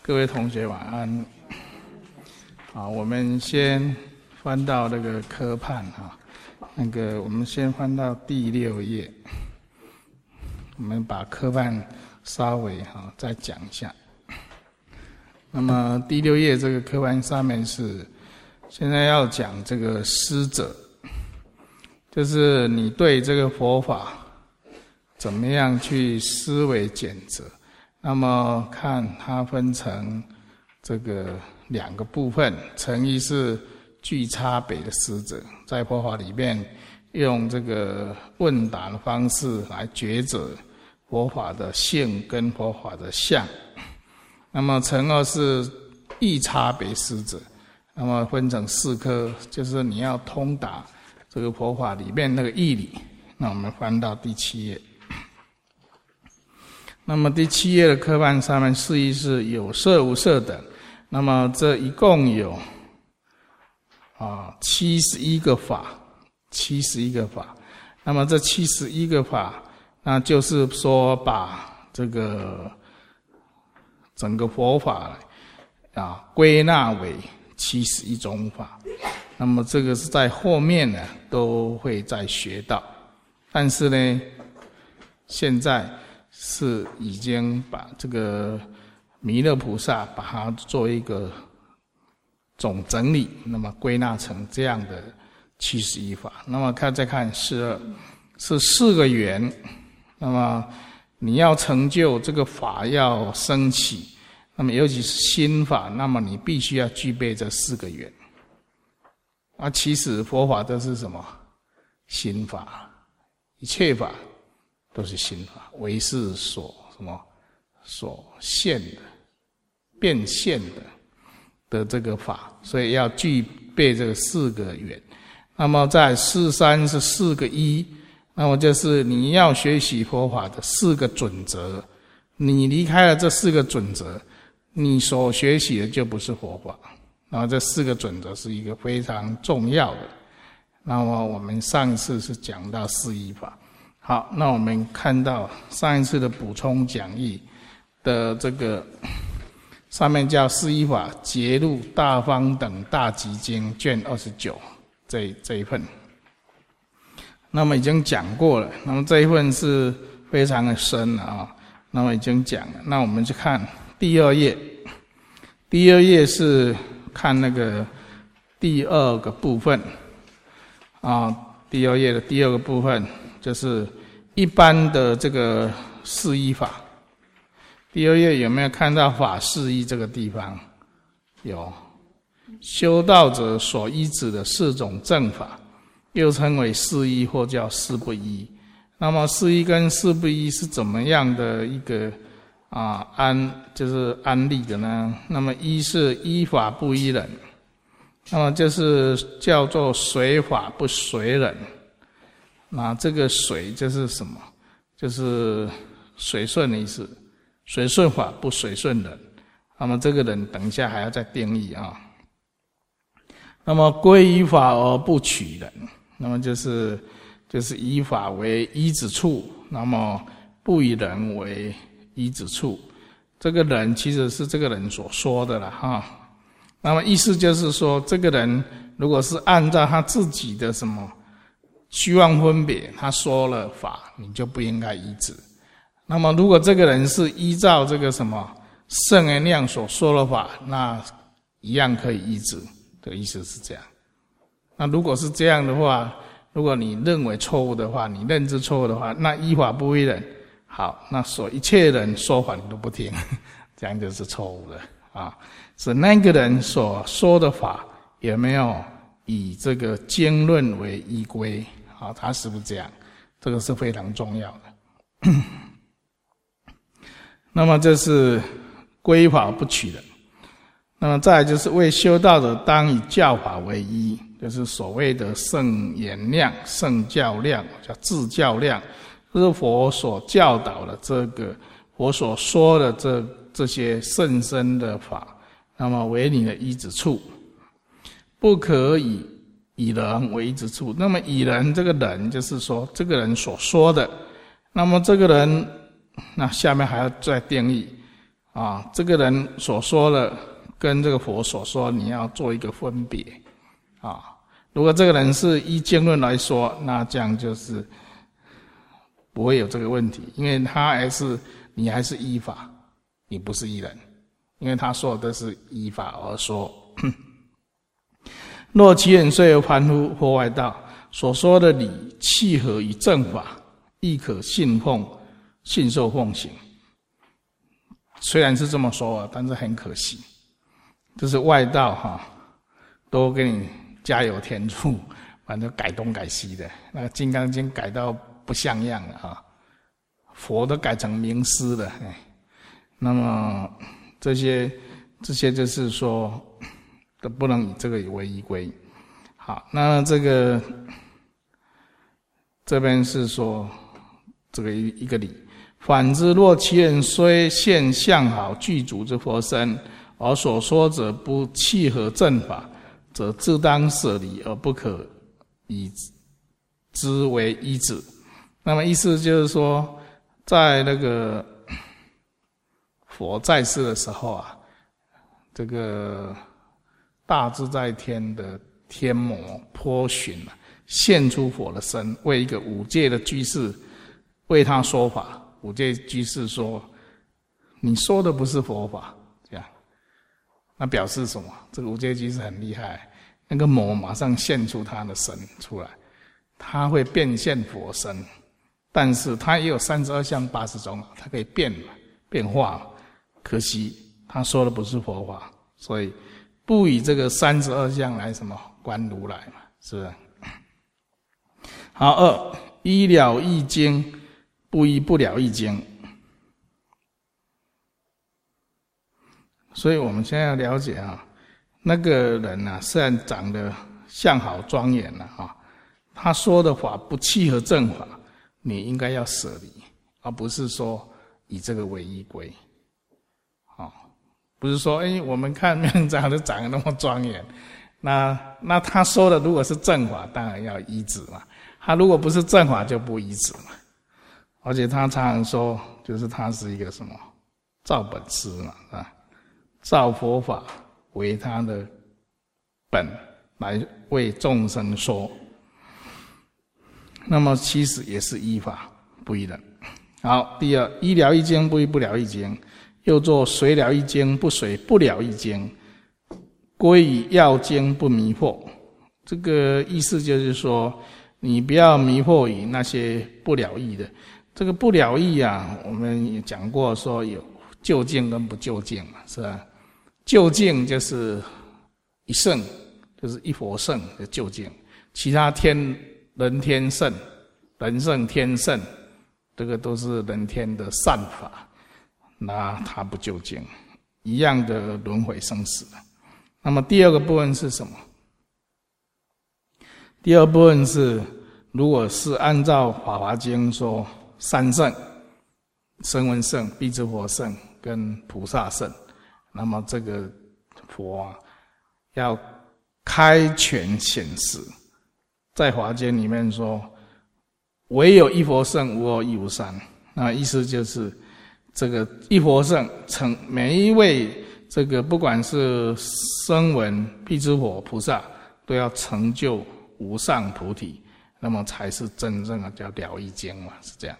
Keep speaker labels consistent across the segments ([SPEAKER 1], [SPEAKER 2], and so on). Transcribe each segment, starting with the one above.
[SPEAKER 1] 各位同学晚安。好，我们先翻到那个科判哈，我们先翻到第6页，我们把科判稍微再讲一下。那么第6页这个科判上面是现在要讲这个师者，就是你对这个佛法怎么样去思维检责。那么看它分成这个2个部分，成一是具差别的师者，在佛法里面用这个问答的方式来抉择佛法的性跟佛法的相。那么成二是异差别师者，那么分成4科，就是你要通达这个佛法里面那个义理。那我们翻到第7页。那么第7页的科判上面释义是有色无色等，那么这一共有71个法，71个法。那么这71个法，那就是说把这个整个佛法归纳为71种法。那么这个是在后面呢都会再学到，但是呢，现在是已经把这个弥勒菩萨把它做一个总整理，那么归纳成这样的71法。那么再看是4个缘，那么你要成就这个法要升起，那么尤其是心法，那么你必须要具备这4个缘。其实佛法都是什么？心法，一切法都是心法，唯是所现的、变现的这个法，所以要具备这个4个缘。那么在43是4个依，那么就是你要学习佛法的4个准则，你离开了这4个准则，你所学习的就不是佛法。然后这4个准则是一个非常重要的。那么我们上一次是讲到4依法。好，那我们看到上一次的补充讲义的这个上面叫4依法节录大方等大集经卷29这一份，那么已经讲过了。那么这一份是非常的深了那么已经讲了。那我们去看第2页，第2页是看那个第2个部分第2页的第2个部分就是一般的这个4依法。第2页有没有看到法4依这个地方？有。修道者所依止的4种正法，又称为4依或叫4不依。那么4依跟4不依是怎么样的一个就是安立的呢？那么依是依法不依人，那么就是叫做随法不随人。那这个随就是什么？就是随顺的意思，随顺法不随顺人。那么这个人等一下还要再定义那么归依法而不取人，那么就是以法为依止处，那么不以人为依止处。这个人其实是这个人所说的了那么意思就是说，这个人如果是按照他自己的什么虚妄分别，他说了法，你就不应该依止。那么如果这个人是依照这个什么圣言量所说的法，那一样可以依止的意思是这样。那如果是这样的话，如果你认为错误的话，你认知错误的话，那依法不依人，好，那一切人说法你都不听，这样就是错误的是那个人所说的法有没有以这个经论为依归他是不是这样？这个是非常重要的。那么这是归法不取人。那么再来就是为修道者当以教法为依，就是所谓的圣言量、圣教量，叫自教量，就是佛所教导的这个佛所说的这些甚深的法，那么为你的依止处，不可以人为依止处。那么以人，这个人就是说这个人所说的，那么这个人，那下面还要再定义啊，这个人所说的跟这个佛所说，你要做一个分别啊。如果这个人是依经论来说，那这样就是不会有这个问题，因为你还是依法，你不是依人，因为他说的是依法而说。若其人虽有凡夫或外道，所说的理契合于正法，亦可信受奉行。虽然是这么说，但是很可惜，就是外道都给你加油添醋，反正改东改西的。那个《金刚经》改到不像样了佛都改成名师了。那么这些就是说都不能以这个为依归。好，那这边是说这个一个理。反之，若其人虽现相好具足之佛身，而所说者不契合正法，则自当舍离，而不可以之为依止。那么意思就是说，在那个佛在世的时候啊，这个大自在天的天魔波旬现出佛的身，为一个五戒的居士为他说法。五戒居士说：“你说的不是佛法。”这样，那表示什么？这个五戒居士很厉害，那个魔马上现出他的身出来，他会变现佛身，但是他也有32相80种，他可以变化。可惜他说的不是佛法，所以不以这个32相来什么观如来嘛，是不是？好，二依了义经，不依不了义经。所以我们现在要了解那个人虽然长得相好庄严他说的法不契合正法，你应该要舍离，而不是说以这个为依归。不是说我们看面长得长得那么庄严，那他说的如果是正法，当然要依止嘛。他如果不是正法，就不依止嘛。而且他常常说，就是他是一个什么照本师嘛，照佛法为他的本来为众生说。那么其实也是依法不依人。好，第二，依了义经，不依不了义经。又作随了义经，不随不了义经，归于要经，不迷惑。这个意思就是说，你不要迷惑于那些不了义的。这个不了义我们也讲过，说有究竟跟不究竟嘛，是吧？究竟就是一圣，就是一佛圣的究竟，其他人天圣、人圣天圣，这个都是人天的善法。那他不究竟，一样的轮回生死。那么第二个部分是什么？第二部分是，如果是按照《法华经》说三圣，声闻圣、辟支佛圣跟菩萨圣，那么这个佛要开权显实，在《法华经》里面说，唯有一佛圣，无二亦无三。那意思就是，这个一佛圣每一位这个不管是声闻、辟支佛、菩萨，都要成就无上菩提，那么才是真正的叫了义经嘛，是这样。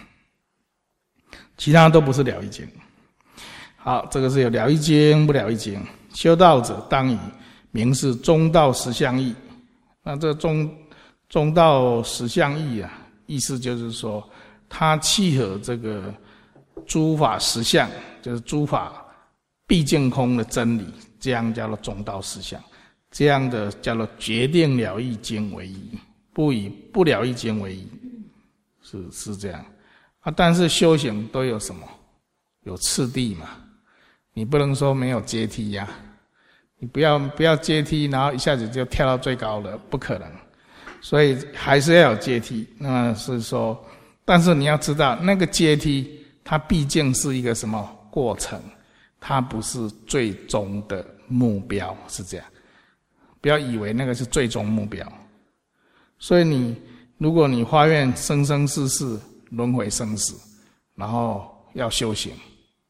[SPEAKER 1] 其他都不是了义经。好，这个是有了义经不了义经。修道者当以明示中道实相义。那这中道实相义意思就是说，它契合这个诸法实相，就是诸法毕竟空的真理，这样叫做中道实相。这样的叫做决定了义经为依，不以不了义经为依，是这样但是修行都有什么？有次第嘛，你不能说没有阶梯你不要阶梯，然后一下子就跳到最高了，不可能。所以还是要有阶梯。那是说，但是你要知道，那个阶梯它毕竟是一个什么过程，它不是最终的目标，是这样。不要以为那个是最终目标。所以如果你发愿生生世世轮回生死，然后要修行，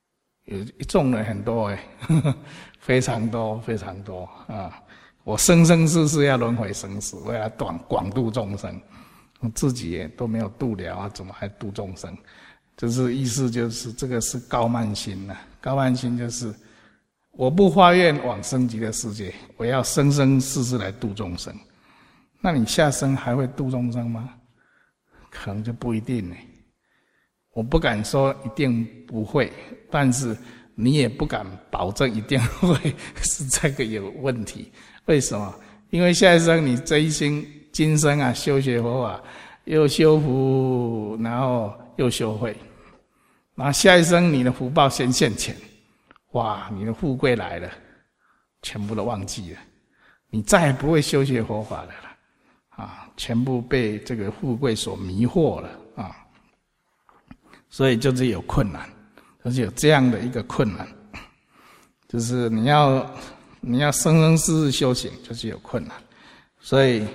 [SPEAKER 1] 有众人很多非常多非常多啊！我生生世世要轮回生死，为了广度众生，我自己也都没有度了啊，怎么还度众生？就是意思就是这个是高慢心啊，高慢心就是我不发愿往生极乐世界，我要生生世世来度众生。那你下生还会度众生吗？可能就不一定呢。我不敢说一定不会，但是你也不敢保证一定会，是这个有问题。为什么？因为下一生你这一生今生啊修学佛法，又修福，然后又修慧，然后下一生你的福报先现前，哇，你的富贵来了，全部都忘记了，你再也不会修学佛法的了啊！全部被这个富贵所迷惑了啊！所以就是有困难，就是有这样的一个困难，就是你要生生世世修行，就是有困难，所以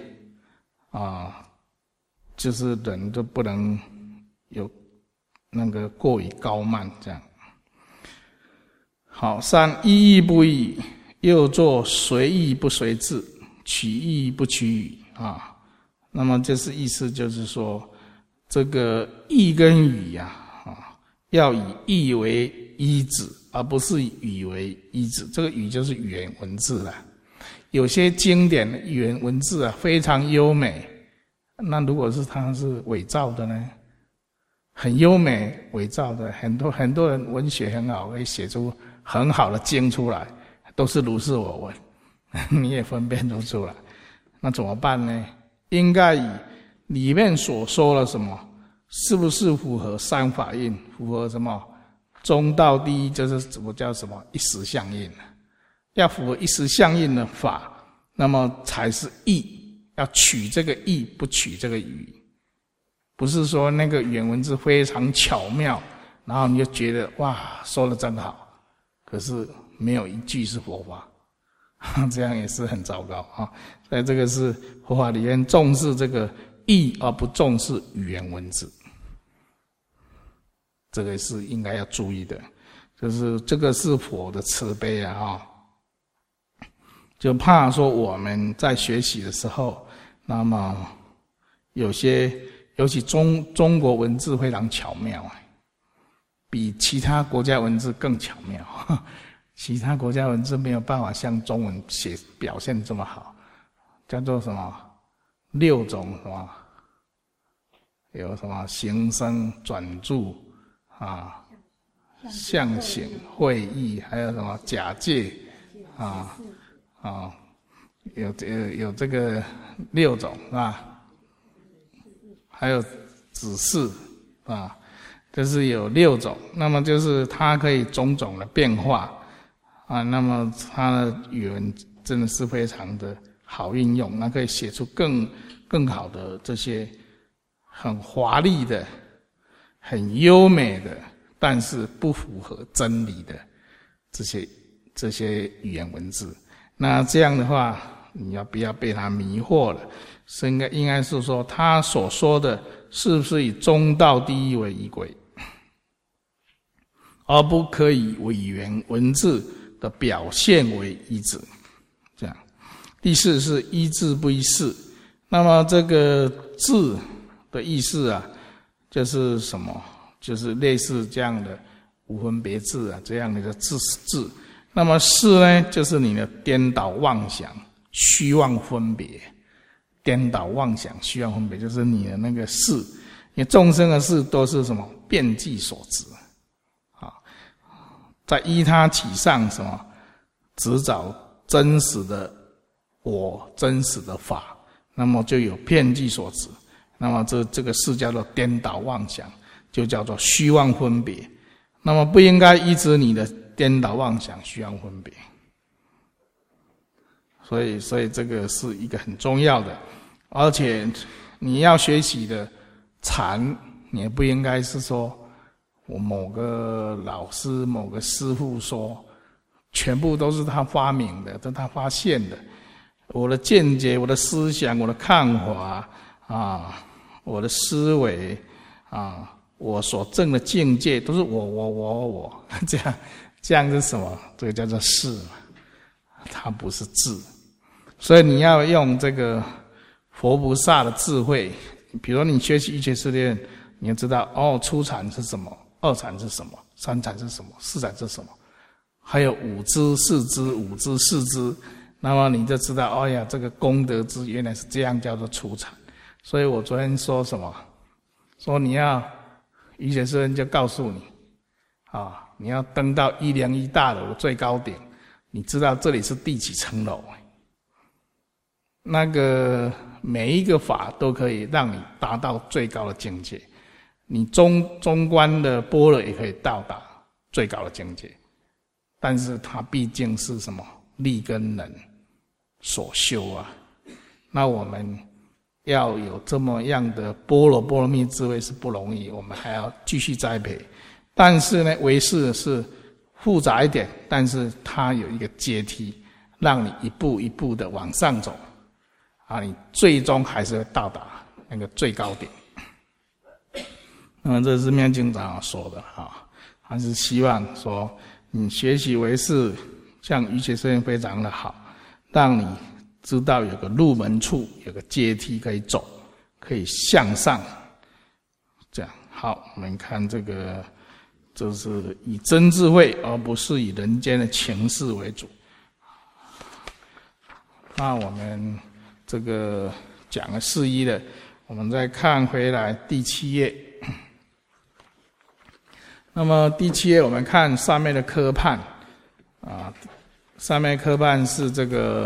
[SPEAKER 1] 就是人都不能有那个过于高慢这样。好，三依义不依，又作随意不随智，取义不取语啊。那么这是意思就是说，这个义跟语要以义为依止，而不是以语为依止。这个语就是语言文字啦。有些经典的语言文字啊非常优美，那如果是它是伪造的呢？很优美伪造的，很多人文学很好，可以写出很好的经出来，都是如是我闻，你也分辨不出来，那怎么办呢？应该以里面所说的什么，是不是符合三法印，符合什么中道第一，就是怎么叫什么一时相应，要符合一时相应的法，那么才是义，要取这个义，不取这个语。不是说那个语言文字非常巧妙，然后你就觉得哇说得真好，可是没有一句是佛法，这样也是很糟糕啊！所以这个是佛法里面重视这个义而不重视语言文字，这个是应该要注意的。就是这个是佛的慈悲啊！就怕说我们在学习的时候，那么有些尤其中国文字非常巧妙，比其他国家文字更巧妙。其他国家文字没有办法像中文表现这么好，叫做什么6种什么，有什么形声转注啊、象形会意，还有什么假借有这个6种是吧？还有指示啊，就是有6种，那么就是它可以种种的变化啊，那么它的语文真的是非常的好运用，那可以写出更好的这些很华丽的、很优美的，但是不符合真理的这些语言文字。那这样的话，你要不要被它迷惑了？是应该是说，他所说的是不是以中道第一为依归，而不可以语言文字的表现为依止。这样，第4是依字不依事。那么这个字的意思啊，就是什么？就是类似这样的无分别字啊，这样的一个字。那么事呢，就是你的颠倒妄想、虚妄分别。颠倒妄想、虚妄分别，就是你的那个事。因为众生的事都是什么？遍计所执啊，在依他起上什么？只找真实的我、真实的法，那么就有遍计所执。那么这个事叫做颠倒妄想，就叫做虚妄分别。那么不应该依止你的颠倒妄想、虚妄分别。所以这个是一个很重要的，而且你要学习的禅，你也不应该是说我某个老师、某个师父说，全部都是他发明的，都是他发现的。我的见解、我的思想、我的看法啊，我的思维啊， 我所证的境界都是我，这样是什么？这个叫做事嘛，它不是智。所以你要用这个佛菩萨的智慧，比如你学习一切世界，你要知道初禅是什么，二禅是什么，三禅是什么，四禅是什么，还有五支、四支、五支、四支，那么你就知道，这个功德支原来是这样，叫做初禅。所以我昨天说什么？说你要一切世界就告诉你，你要登到101大楼的最高点，你知道这里是第几层楼？那个每一个法都可以让你达到最高的境界，你中观的般若也可以到达最高的境界，但是它毕竟是什么力跟能所修啊。那我们要有这么样的般若蜜智慧是不容易，我们还要继续栽培。但是呢，唯识是复杂一点，但是它有一个阶梯，让你一步一步的往上走。你最终还是会到达那个最高点。那么这是妙经长说的他是希望说你学习唯识，像瑜伽实验非常的好，让你知道有个入门处，有个阶梯可以走，可以向上。这样好，我们看这个，这是以真智慧，而不是以人间的情事为主。那我们这个讲了四一的，我们再看回来第7页。那么第7页我们看上面的科判上面科判是这个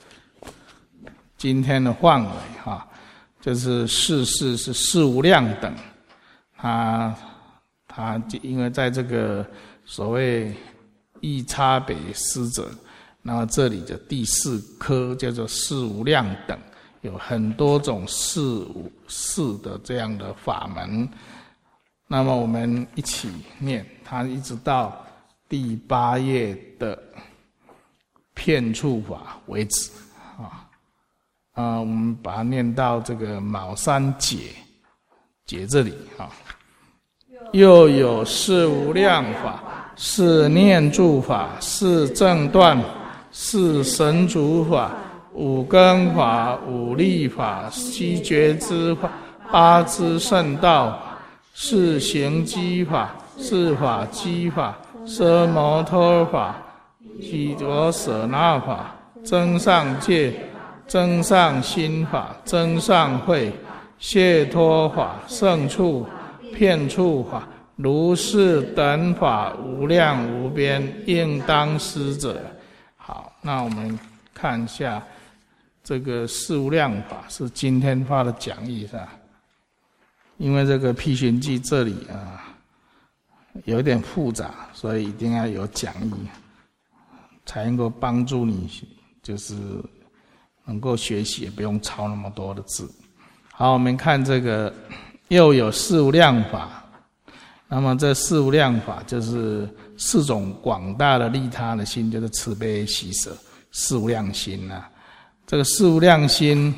[SPEAKER 1] 今天的范围就是世事是事无量等，它因为在这个所谓异差别思者，那么这里的第4科叫做事无量等，有很多种事的这样的法门。那么我们一起念，它一直到第8页的片处法为止我们把它念到这个卯三解这里又有事无量法，是念住法，是正断，是神足法，五根法，五力法，七觉支法，八支圣道法，是行机法，是法机法，奢摩托法，毗陀舍那法，增上戒，增上心法，增上慧，解脱法，胜处片处法，如是等法，无量无边，应当思者。好，那我们看一下这个事无量法是今天发的讲义是吧？因为这个辟寻记这里有点复杂，所以一定要有讲义，才能够帮助你，就是能够学习，也不用抄那么多的字。好，我们看这个又有事无量法，那么这事无量法就是4种广大的利他的心，就是慈悲喜舍事无量心这个事无量心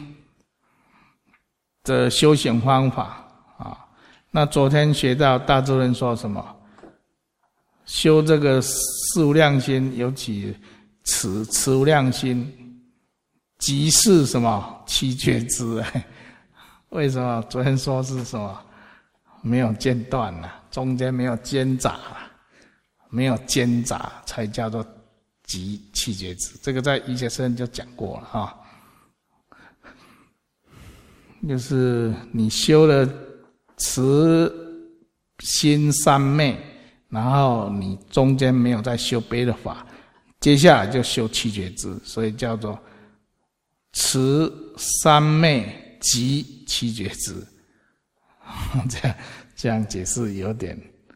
[SPEAKER 1] 的修行方法那昨天学到大智论说什么？修这个事无量心，尤其慈无量心，即是什么七觉支为什么昨天说是什么？没有间断中间没有间杂没有间杂，才叫做即七觉支。这个在一切圣就讲过了就是你修了慈心三昧，然后你中间没有再修别的法，接下来就修七觉支，所以叫做慈三昧即七觉支。这样解释有点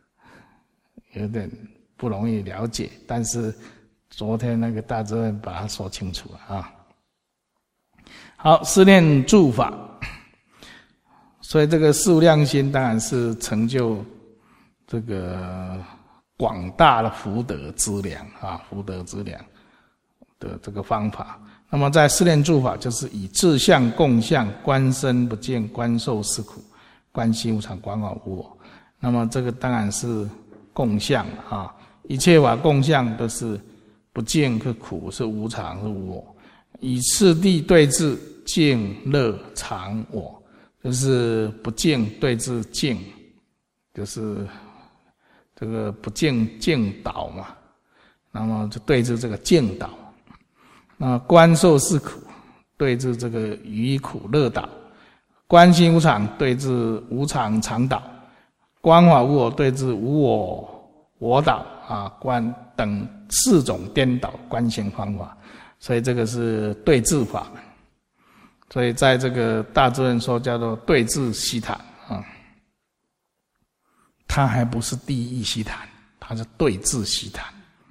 [SPEAKER 1] 不容易了解，但是昨天那个大智论把它说清楚了好，思念住法，所以这个事无量心当然是成就这个广大的福德资粮福德资粮的这个方法。那么在思念住法，就是以自相共相，观身不见，观受是苦，观心无常，观我无我。 那么这个当然是共相啊，一切法共相都是不净，是苦，是无常，是无我。以次第对治净乐常我，就是不净对治净，就是这个不净净导嘛，那么就对治这个净导。那观受是苦，对治这个于苦乐导；观心无常，对治无常常导；观法无我，对治无我我导啊。观等4种颠倒观行方法，所以这个是对治法门。所以在这个大智论说叫做对治悉檀啊，它还不是第一悉檀，它是对治悉檀。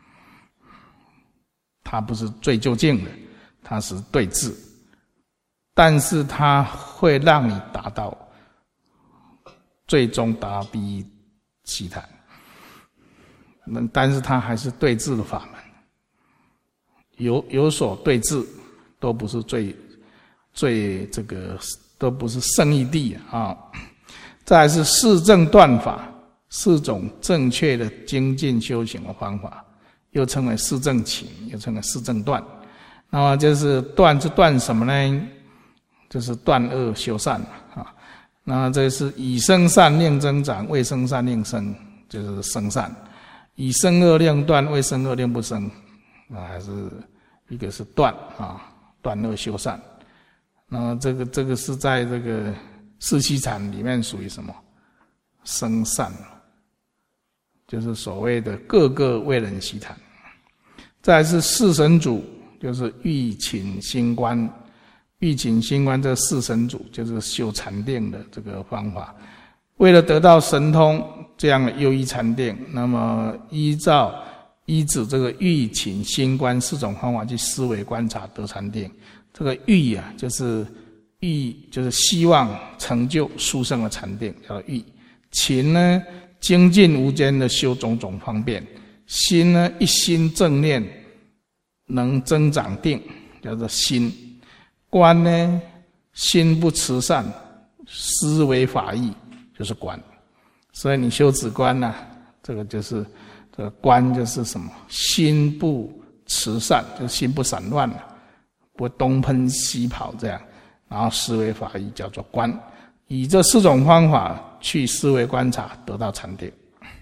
[SPEAKER 1] 它不是最究竟的，它是对治，但是它会让你达到最终达到第一悉檀。但是它还是对治的法门，有所对治，都不是最这个都不是圣义谛啊。再来是四正断法，4种正确的精进修行的方法。又称为四正勤，又称为四正断。那么就是断是断什么呢？就是断恶修善啊。那这是以生善令增长，未生善令生，就是生善；以生恶令断，未生恶令不生。还是一个是断啊，断恶修善。那么这个是在这个四悉禅里面属于什么？生善，就是所谓的各个为人悉檀。再来是四神主，就是欲勤心观。欲勤心观这四神主就是修禅定的这个方法。为了得到神通这样的优异禅定，那么依止这个欲勤心观4种方法去思维观察得禅定。这个欲啊，就是希望成就殊胜的禅定，叫做欲。勤呢，精进无间的修种种方便。心呢，一心正念能增长定，叫做心。观呢，心不持善，思维法义，就是观。所以你修止观啊，这个就是这个观就是什么？心不持善，就是心不散乱了，不东奔西跑这样，然后思维法义叫做观。以这4种方法去思维观察，得到禅定。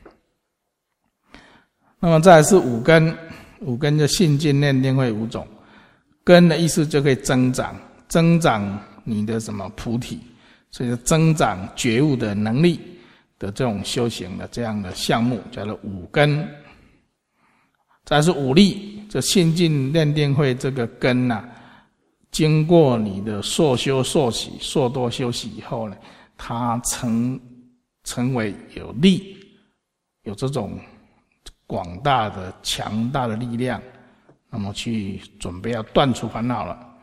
[SPEAKER 1] 那么再来是五根，五根就信见念定慧5种。根的意思就可以增长你的什么菩提，所以就增长觉悟的能力的这种修行的这样的项目，叫做五根。再来是五力，这信尽念定慧这个根啊，经过你的硕修硕习硕多修习以后呢，它成为有力，有这种广大的强大的力量，那么去准备要断除烦恼了。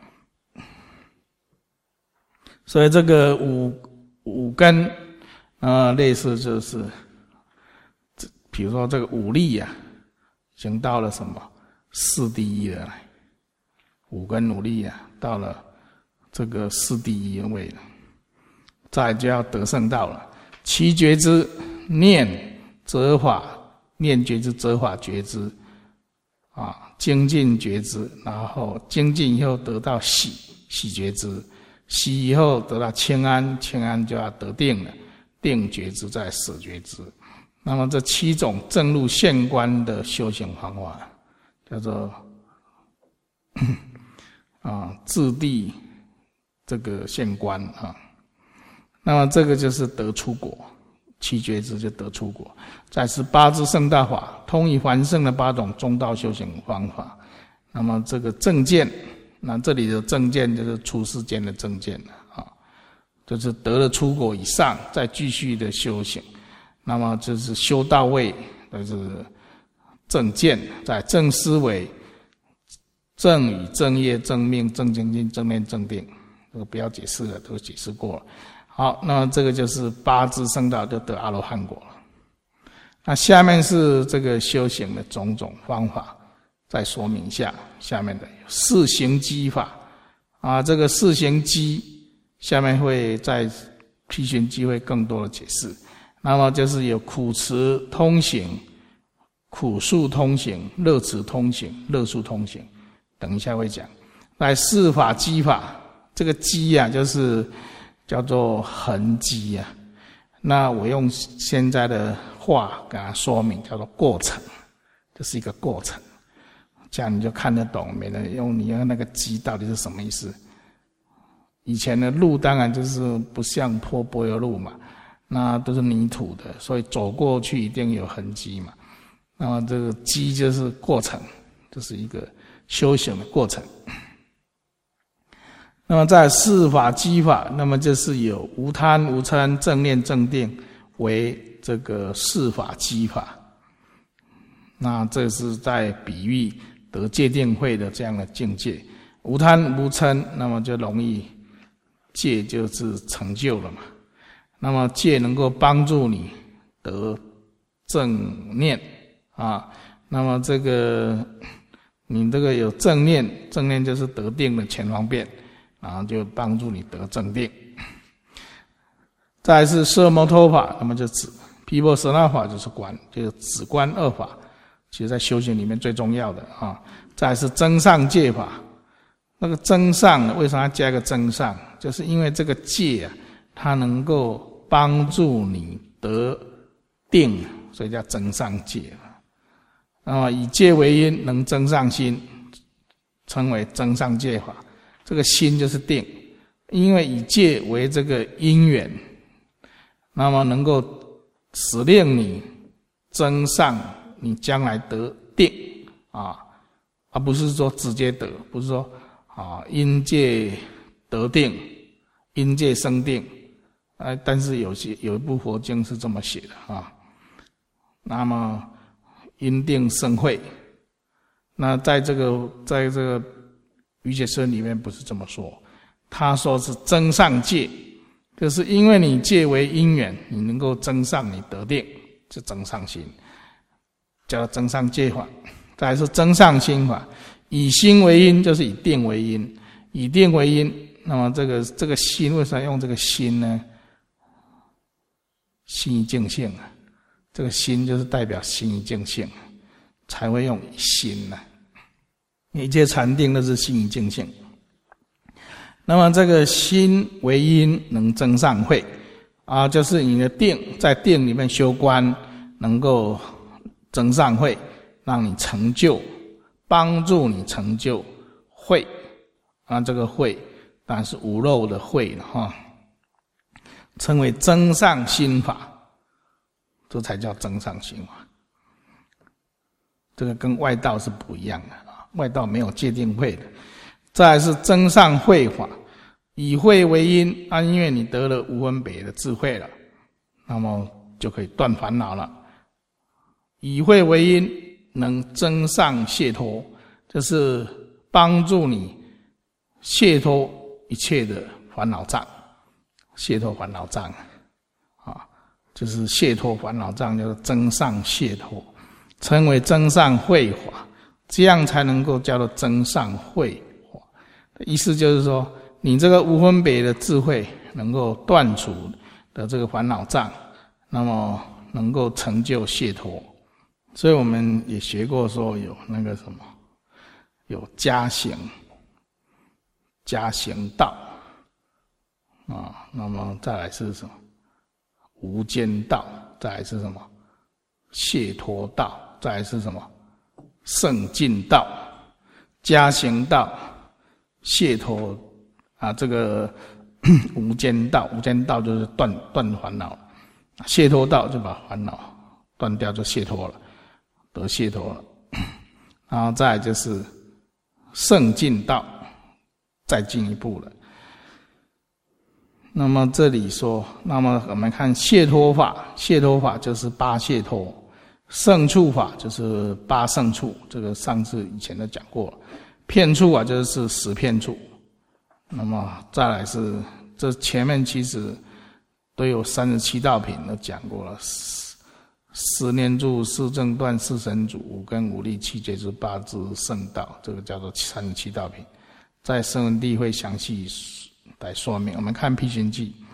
[SPEAKER 1] 所以这个五根类似就是比如说这个五力啊，已经到了什么4第一了，五根五力啊到了这个4第一位了，再来就要得圣道了。七觉支念则法，念觉支则法觉支啊，精进觉支，然后精进以后得到喜觉支，喜以后得到清安，清安就要得定了，定觉支再舍觉支。那么这7种正入现观的修行方法，叫做自地这个现观啊。那么这个就是得出果，七觉支就得出果。再是8支圣大法，通以凡圣的8种中道修行方法。那么这个正见，那这里的正见就是出世间的正见啊，就是得了出果以上，再继续的修行。那么就是修到位，就是正见，在正思维、正语、正业、正命、正精进、正念、正定，这个不要解释了，都解释过了。好，那么这个就是8支圣道就得阿罗汉果了。那下面是这个修行的种种方法，再说明一下。下面的四行机法啊，这个四行机下面会在批寻机会更多的解释。 那么就是有苦持通行、苦速通行、乐持通行、乐速通行，等一下会讲。来四法机法，这个机啊，就是叫做痕迹啊。那我用现在的话给它说明，叫做过程，这是一个过程，这样你就看得懂，免得用你用那个机到底是什么意思。以前的路当然就是不像坡柏油路嘛，那都是泥土的，所以走过去一定有痕迹嘛。那么这个机就是过程，就是一个修行的过程。那么在四法机法，那么就是有无贪无嗔正念正定为这个四法机法。那这是在比喻得戒定慧的这样的境界，无贪无嗔，那么就容易戒就是成就了嘛。那么戒能够帮助你得正念啊，那么这个你这个有正念，正念就是得定的前方便，然后就帮助你得正定。再来是摄摩托法，那么就止；毗婆舍那法就是观，就是止观二法，其实在修行里面最重要的啊。再来是增上戒法，那个增上为什么要加一个增上？就是因为这个戒啊，它能够帮助你得定，所以叫增上戒。那么以戒为因，能增上心，称为增上戒法。这个心就是定，因为以戒为这个因缘，那么能够使令你增上你将来得定啊，而不是说直接得，不是说啊因戒得定，因戒生定，但是有一部佛经是这么写的啊。那么因定生慧，那在这个瑜伽师里面不是这么说，他说是增上戒，就是因为你戒为因缘，你能够增上你得定，是增上心，叫增上戒法。再来是增上心法，以心为因，就是以定为因，以定为因。那么这个心为什么用这个心呢？心一净性啊，这个心就是代表心一净性，才会用心啊。一切禅定都是心一净性。那么这个心为因，能增上慧啊，就是你的定，在定里面修观，能够增上慧，让你成就，帮助你成就慧啊。这个慧当然是无漏的慧了哈，称为增上心法，这才叫增上心法。这个跟外道是不一样的啊，外道没有戒定慧的。再来是增上慧法，以慧为因啊，因为你得了无分别的智慧了，那么就可以断烦恼了。以慧为因，能增上解脱，就是帮助你解脱一切的烦恼障，解脱烦恼障啊，就是解脱烦恼障，就是增上解脱，称为增上慧法，这样才能够叫做增上慧法。意思就是说，你这个无分别的智慧能够断除的这个烦恼障，那么能够成就解脱。所以我们也学过说有那个什么，有加行道啊，那么再来是什么？无间道，再来是什么？解脱道，再来是什么？圣境道、加行道、解脱啊，这个无间道，无间道就是断烦恼，解脱道就把烦恼断掉，就解脱了，得解脱了。然后再来就是圣境道，再进一步了。那么这里说，那么我们看解脱法，解脱法就是八解脱，胜处法就是八胜处，这个上次以前都讲过了。遍处啊就是十遍处。那么再来是，这前面其实都有37道品都讲过了，十念住、四正断、四神主、五根五力、七觉之八支圣道，这个叫做37道品，在声闻地会详细来说明。我们看《辟寻记》，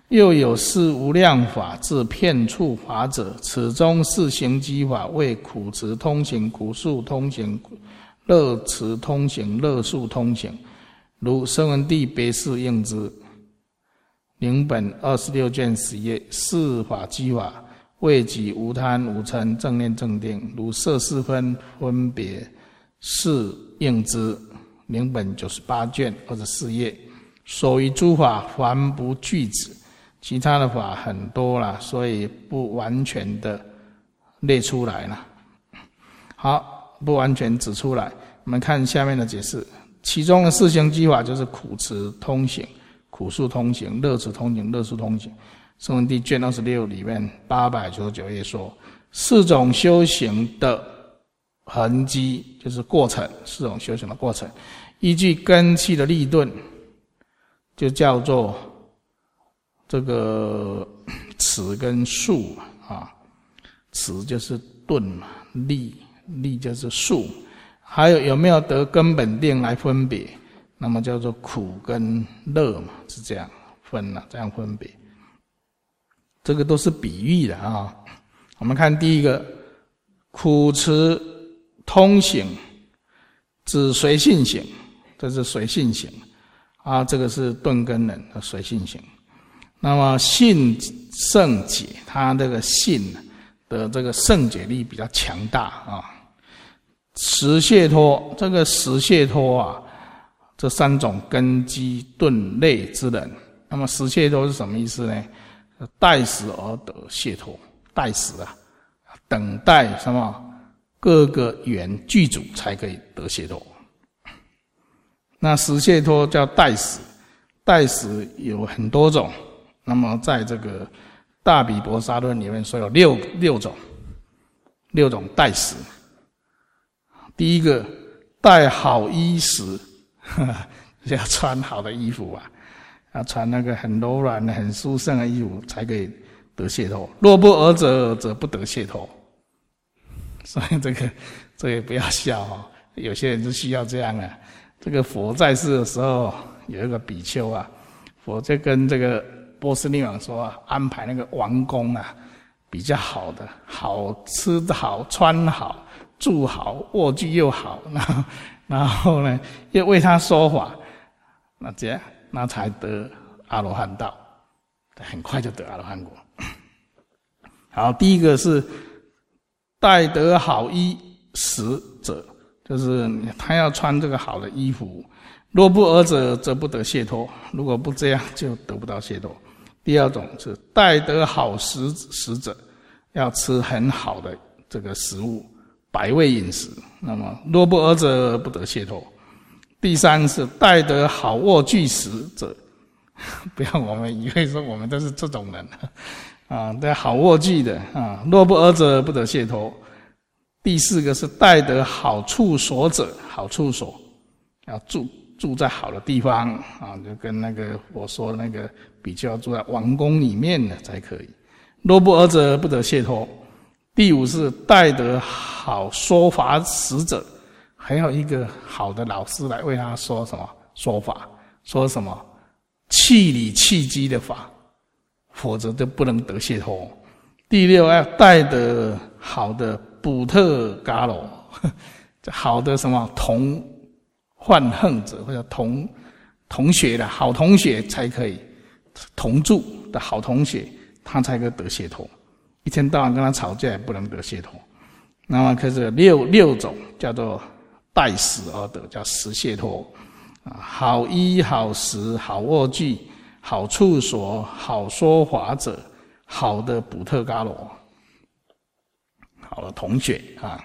[SPEAKER 1] 又有四无量法至遍处法者，此中四行机法为苦持通行、苦速通行、乐持通行、乐速通行，如声闻地别释应之。领本26卷10页，四法机法为己无贪无嗔正念正定，如摄四分分别释应之。领本98卷24页，所于诸法凡不具指。其他的法很多啦，所以不完全的列出来了。好，不完全指出来。我们看下面的解释，其中的四行机法就是苦持通行、苦速通行、乐持通行、乐速通行。声闻地卷26里面899页说，四种修行的痕迹就是过程，四种修行的过程，依据根器的立顿，就叫做这个持跟速啊，持就是顿嘛，立就是速，还有没有得根本定来分别，那么叫做苦跟乐嘛，是这样分了，这样分别。这个都是比喻的啊。我们看第一个，苦持通行，指随性行，这是随性行啊，这个是顿根人的随性行。那么信胜解，他这个信的这个胜解力比较强大啊。实解脱，这个实解脱啊，这三种根基顿类之人。那么实解脱是什么意思呢？待时而得解脱，待时啊，等待什么各个缘具足才可以得解脱。那实解脱叫待时，待时有很多种。那么在这个大比婆沙论里面说有六种待时。第一个，带好衣时，要穿好的衣服啊，要穿那个很柔软的、很舒适的衣服才可以得解脱。若不尔者，则不得解脱。所以这也不要笑哦，有些人就需要这样啊。这个佛在世的时候，有一个比丘啊，佛就跟这个波斯匿王说安排那个王宫啊，比较好的，好吃的好，穿好，住好，卧具又好，然后呢，又为他说法，那这样那才得阿罗汉道，很快就得阿罗汉果。好，第一个是待得好衣时者，就是他要穿这个好的衣服。若不尔者，则不得解脱。如果不这样，就得不到解脱。第二种是待得好食者，要吃很好的这个食物，百味饮食。那么若不尔者，不得解脱。第三是待得好卧具时者，不要我们以为说我们都是这种人啊，带好卧具的啊，若不尔者，不得解脱。第四个是待得好处所者，好处所要住在好的地方啊，就跟那个我说的那个比丘要住在王宫里面的才可以。若不尔者，不得解脱。第五是待得好说法时者，还要一个好的老师来为他说什么说法，说什么气理气机的法，否则就不能得解脱。第六要待得好的补特伽罗，好的什么同患恨者或者同学的好同学才可以，同住的好同学他才可以得解脱，一天到晚跟他吵架也不能得解脱。那么可是六种叫做待时而得，叫实解脱啊，好衣好食好卧具好处所好说法者，好的补特伽罗，好的同学啊。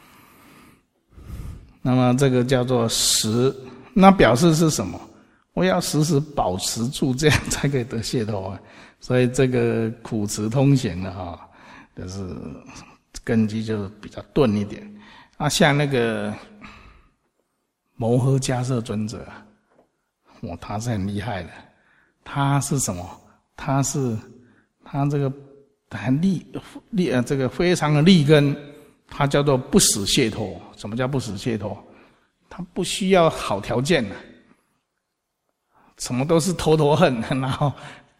[SPEAKER 1] 那么这个叫做实，那表示是什么？我要时时保持住，这样才可以得解脱啊。所以这个苦持通行的哈，就是根基就比较钝一点。啊，像那个摩诃迦叶尊者，他是很厉害的。他是什么？他这个很这个非常的利根，他叫做不死解脱。什么叫不死解脱？他不需要好条件的，什么都是头恨，然后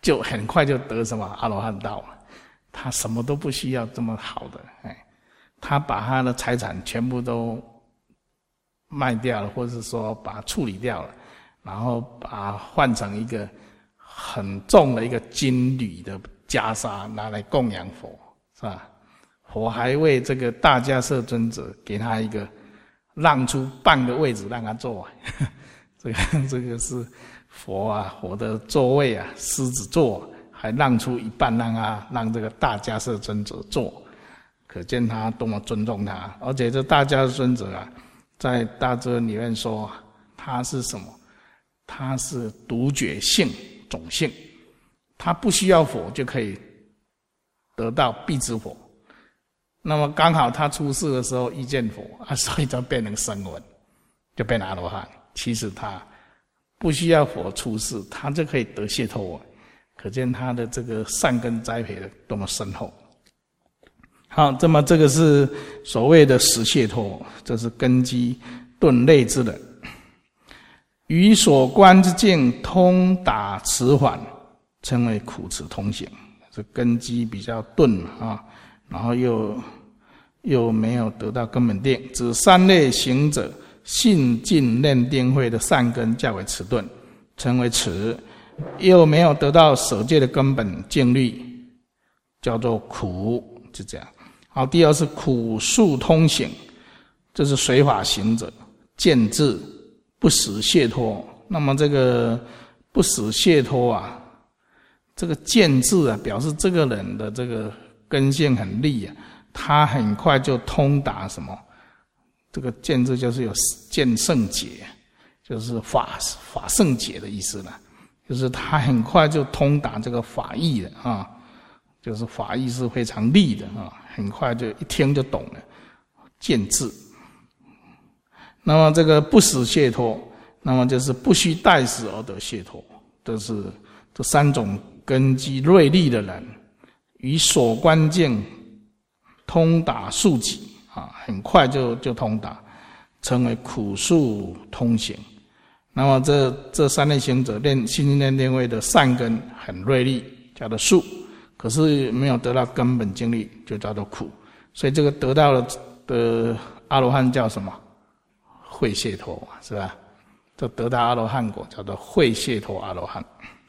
[SPEAKER 1] 就很快就得什么阿罗汉道了。他什么都不需要这么好的，他把他的财产全部都卖掉了，或者说把它处理掉了，然后把它换成一个很重的一个金缕的袈裟拿来供养佛，是吧？佛还为这个大迦叶尊者给他一个让出半个位置让他坐，这个是佛啊，佛的座位啊，狮子座。还让出一半让这个大迦叶尊者坐，可见他多么尊重他。而且这大迦叶尊者啊，在大智里面说他是什么？他是独觉性种性，他不需要佛就可以得到必知佛。那么刚好他出世的时候遇见佛啊，所以就变成声闻，就变阿罗汉。其实他不需要佛出世，他就可以得解脱。可见他的这个善根栽培的多么深厚。好，这么这个是所谓的实解脱，这是根基顿类之人。于所观之境通达迟缓，称为苦迟通行。这根基比较钝啊，然后又没有得到根本定。指三类行者信尽念定慧的善根较为迟钝，称为迟。又没有得到舍戒的根本净律，叫做苦，就这样。好，第二是苦速通行，这是随法行者见智不使解脱。那么这个不使解脱啊，这个见智啊，表示这个人的这个根性很利啊，他很快就通达什么？这个见智就是有见圣解，就是法圣解的意思了。就是他很快就通达这个法义了啊，就是法义是非常利的啊，很快就一听就懂了，见智。那么这个不使解脱，那么就是不需待死而得解脱，这是这三种根基锐利的人，于所观境通达速己啊，很快就通达，称为苦速通行。那么这三类行者信心念定慧的善根很锐利，叫做速，可是没有得到根本经历，就叫做苦。所以这个得到了的阿罗汉叫什么？慧解脱，是吧？这得到阿罗汉果叫做慧解脱阿罗汉。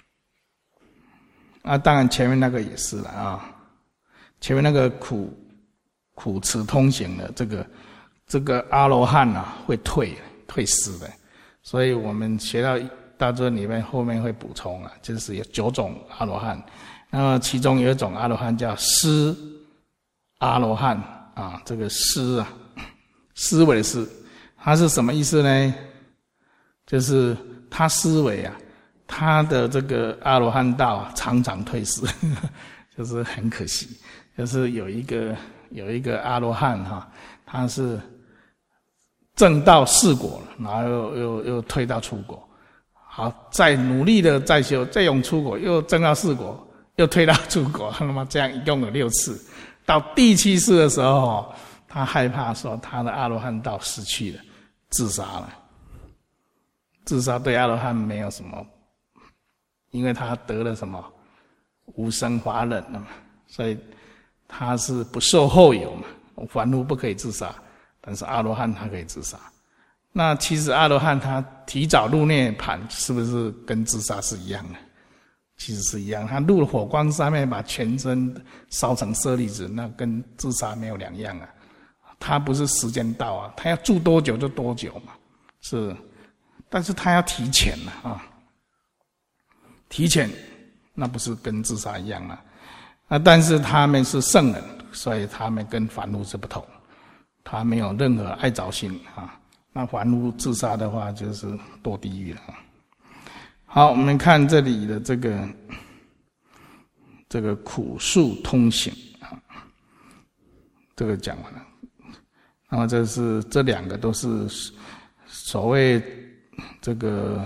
[SPEAKER 1] 啊，当然前面那个也是了啊，前面那个苦迟通行的这个阿罗汉啊，会退失的。所以我们学到大尊里面后面会补充啊，就是有9种阿罗汉，那么其中有一种阿罗汉叫思阿罗汉啊，这个思啊，思维的思，它是什么意思呢？就是他思维啊，他的这个阿罗汉道啊，常常退失，就是很可惜，就是有一个阿罗汉哈，他是证到4果了，然后又退到初果，好，再努力的再修，再用初果，又证到4果，又退到初果，那么这样一共有6次。到第7次的时候，他害怕说他的阿罗汉道失去了，自杀了。自杀对阿罗汉没有什么，因为他得了什么无生法忍了嘛，所以他是不受后有嘛，凡夫不可以自杀。但是阿罗汉他可以自杀，那其实阿罗汉他提早入涅盘，是不是跟自杀是一样的？其实是一样，他入了火光上面把全身烧成舍利子，那跟自杀没有两样啊。他不是时间到啊，他要住多久就多久嘛，是，但是他要提前啊，提前，那不是跟自杀一样啊？但是他们是圣人，所以他们跟凡夫是不同。他没有任何爱着心啊，那凡夫自杀的话就是堕地狱了。好，我们看这里的这个苦速通行啊，这个讲完了。那么这2个都是所谓这个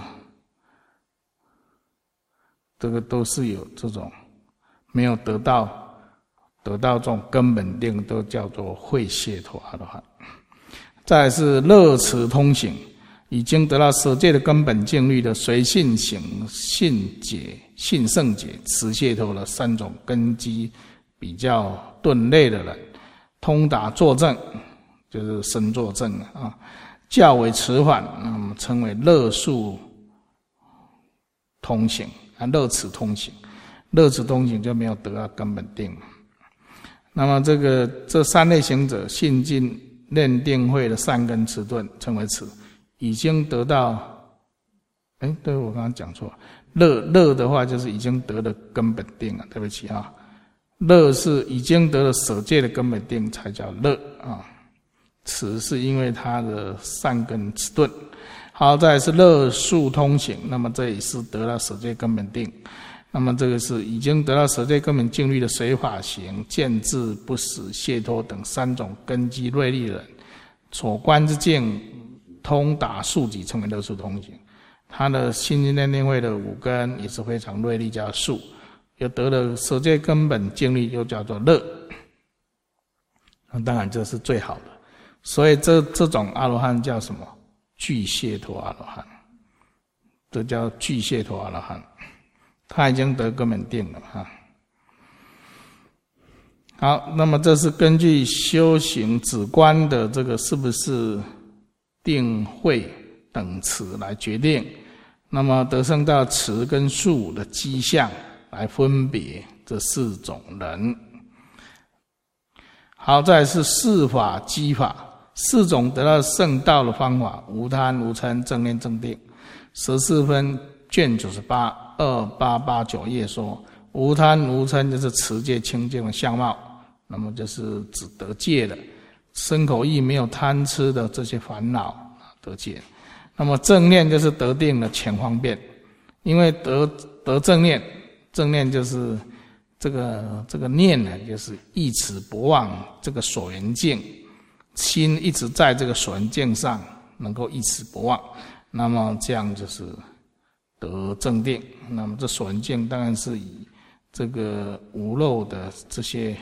[SPEAKER 1] 都是有这种没有得到这种根本定，都叫做慧解脱阿罗汉。再来是乐持通行， 已经得到舍戒的根本净律的随信行、信解、信圣解、持解脱的三种根基比较钝劣的人，通达作证，就是身作证啊，较为迟缓，那么称为乐术通行啊，乐持通行，乐持通行就没有得到根本定。那么这三类行者，信进念定慧的善根迟钝，称为迟，已经得到，对，我刚刚讲错，乐的话就是已经得了根本定了，对不起啊，乐是已经得了舍戒的根本定才叫乐啊，迟是因为他的善根迟钝。好，再来是乐术通行，那么这也是得到舍戒根本定。那么这个是已经得到舍戒根本净律的随法行、见智不死、解脱等三种根基锐利人，所观之境通达数己，称为乐术通行。他的心经念定慧的五根也是非常锐利，叫术，又得了舍戒根本净律，又叫做乐。那当然这是最好的，所以这种阿罗汉叫什么？具解脱阿罗汉，这叫具解脱阿罗汉。他已经得根本定了哈。好，那么这是根据修行止观的这个是不是定慧等持来决定，那么得生到持跟术的迹象来分别这四种人。好，再来是四法机法，四种得到圣道的方法：无贪、无嗔、正念、正定。14分卷98。2889页说，无贪无嗔就是持戒清净的相貌，那么就是指得戒的，身口意没有贪吃的这些烦恼得戒。那么正念就是得定的浅方便，因为得正念，正念就是这个念呢，就是一直不忘这个所缘境，心一直在这个所缘境上，能够一直不忘，那么这样就是得正定。那么这所缘境当然是以这个无漏的这些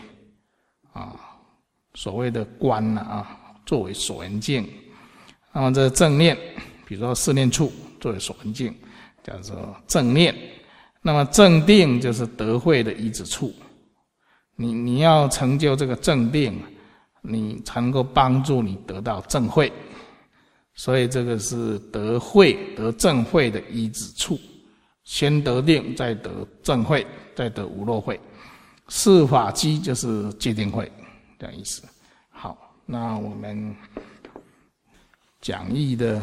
[SPEAKER 1] 所谓的观作为所缘境。那么这正念，比如说四念处作为所缘境，叫做正念。那么正定就是得慧的依止处，你要成就这个正定，你才能够帮助你得到正慧，所以这个是得慧得正慧的依止处。先得定，再得正慧，再得无漏慧。四法机就是戒定慧，这样意思。好，那我们讲义的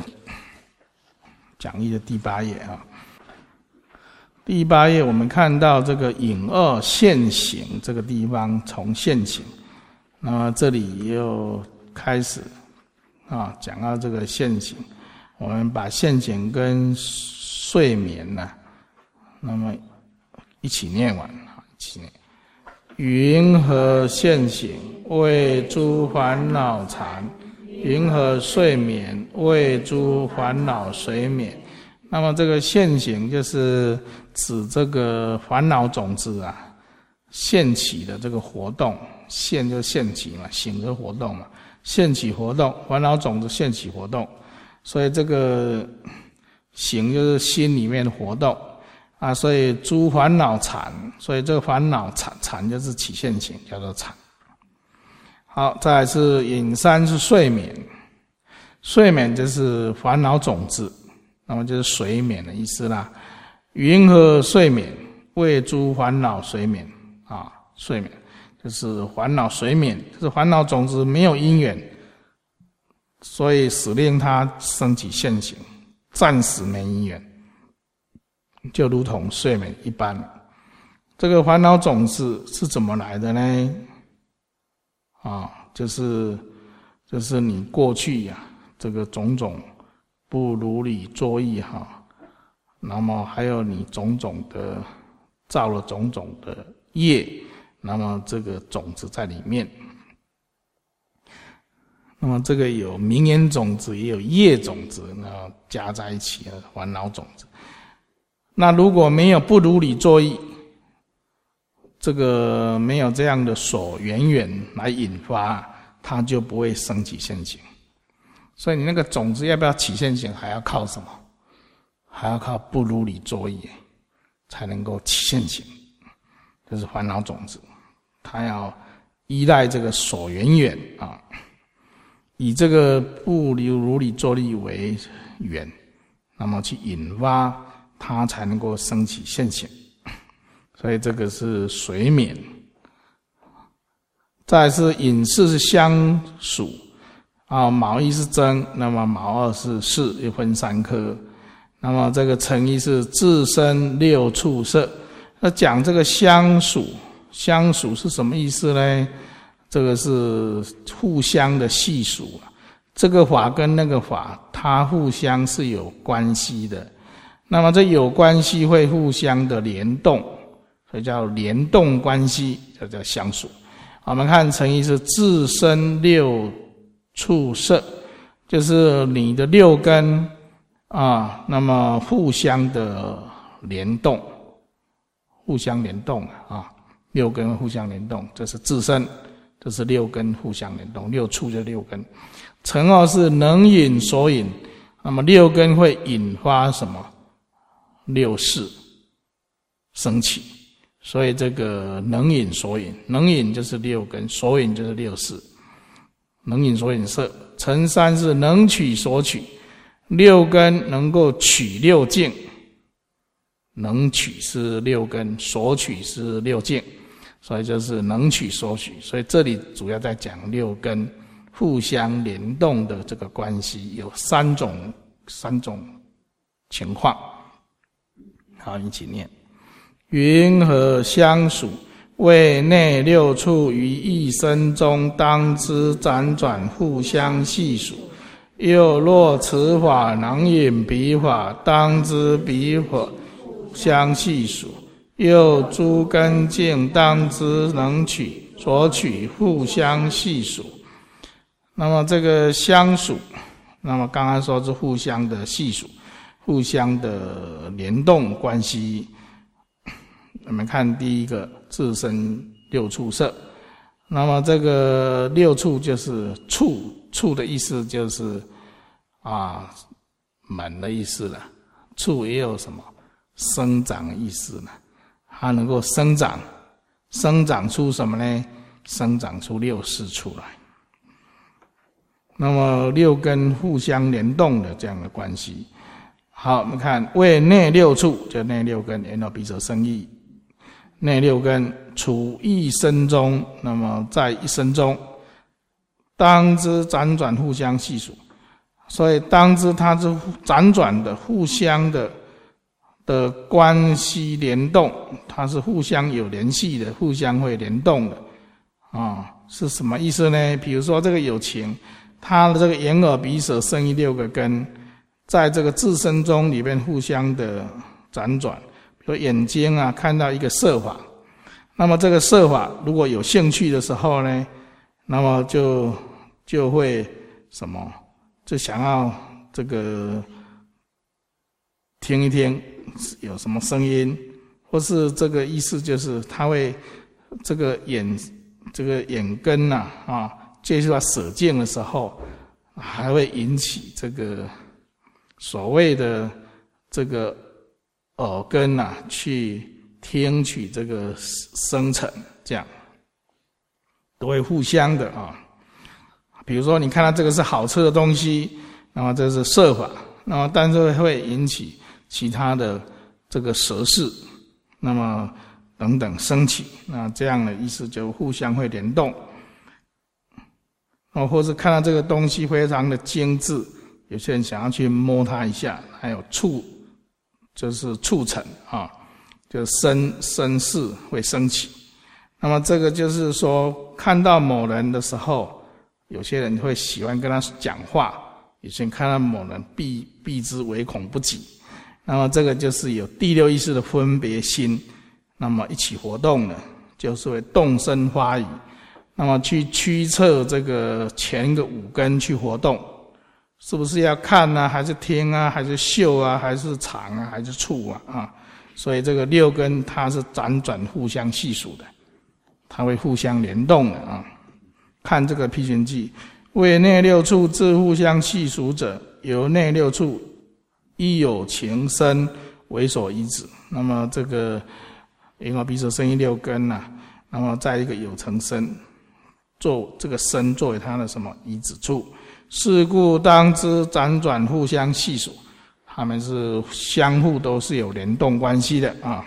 [SPEAKER 1] 第8页啊。第8页我们看到这个引二现行这个地方，从现行，那么这里又开始讲到这个现行，我们把现行跟睡眠呢，那么一起念完，一起念。云何现行？为诸烦恼缠。云何睡眠？为诸烦恼随眠。那么这个现行就是指这个烦恼种子现起的这个活动，现就是现起嘛，行的活动嘛，现起活动，烦恼种子现起活动，所以这个行就是心里面的活动所以诸烦恼缠，所以这个烦恼缠就是起现行，叫做缠。好，再来是引3是睡眠，睡眠就是烦恼种子，那么就是随眠的意思啦。云何睡眠？为诸烦恼随眠睡眠就是烦恼随眠，就是烦恼种子没有因缘，所以使令它升起现行，暂时没因缘，就如同睡眠一般。这个烦恼种子是怎么来的呢？就是你过去这个种种不如理作意那么还有你种种的造了种种的业，那么这个种子在里面。那么这个有名言种子，也有业种子，那加在一起的烦恼种子。那如果没有不如理作意，这个没有这样的所缘缘来引发，它就不会升起现行。 所以你那个种子要不要起现行，还要靠什么？还要靠不如理作意才能够起现行，这是烦恼种子，它要依赖这个所缘缘啊，以这个不如理作意为缘，那么去引发它才能够升起现行。所以这个是随眠。再来是引四是相属啊，卯一是真，那么卯二是巳，又分3科。那么这个辰一是自身6处色。那讲这个相属，相属是什么意思呢？这个是互相的系属啊，这个法跟那个法，它互相是有关系的。那么这有关系会互相的联动，所以叫联动关系，这叫相属。我们看成义是自身6处色，就是你的6根啊，那么互相的联动，互相联动啊，6根互相联动，这是自身，这是6根互相联动，6处就6根。成二是能引所引，那么6根会引发什么？6识升起。所以这个能引所引，能引就是6根，所引就是6识，能引所引色。辰三是能取所取，6根能够取6境，能取是6根，所取是6境，所以就是能取所取。所以这里主要在讲6根互相联动的这个关系，有三种情况。好，一起念。云何相属？谓内6处于一身中，当知辗转互相系属。又若此法能引彼法，当知彼法相系属。又诸根境，当知能取所取互相系属。那么这个相属，那么刚刚说是互相的系属，互相的联动关系。我们看第一个自身6处色，那么这个6处就是处的意思就是门的意思了。处也有什么生长的意思呢？它能够生长出什么呢？生长出6识出来。那么6根互相联动的这样的关系。好，我们看为内6处，就内6根，缘到彼所生义。内6根处一身中，那么在一身中，当知辗转互相系属。所以当知它是辗转的，互相的关系联动，它是互相有联系的，互相会联动的是什么意思呢？比如说这个有情，它的这个眼耳鼻舌身意6个根，在这个自身中里面互相的辗转。比如眼睛看到一个色法，那么这个色法如果有兴趣的时候呢，那么就会什么？就想要这个听一听有什么声音，或是这个意思就是它会这个眼根接触到色境的时候，还会引起这个所谓的这个耳根去听取这个声尘，这样都会互相的比如说你看到这个是好吃的东西，那么这是色法，那么但是会引起其他的这个舌识，那么等等升起，那这样的意思就互相会联动。或是看到这个东西非常的精致，有些人想要去摸它一下，还有触，就是触尘就身识会升起。那么这个就是说，看到某人的时候，有些人会喜欢跟他讲话，有些人看到某人避之唯恐不及。那么这个就是有第6意识的分别心，那么一起活动的，就是会动身发语，那么去驱策这个前个5根去活动，是不是要看还是听还是嗅还是尝还是触所以这个6根它是辗转互相系属的，它会互相联动的看这个辟玄记， 为内六处自互相系属者，由内六处依有情身为所依止。那么这个因为比手生意六根啊，那么在一个有成身，做这个身作为它的什么依止处，是故当知辗转互相系属，他们是相互都是有联动关系的啊。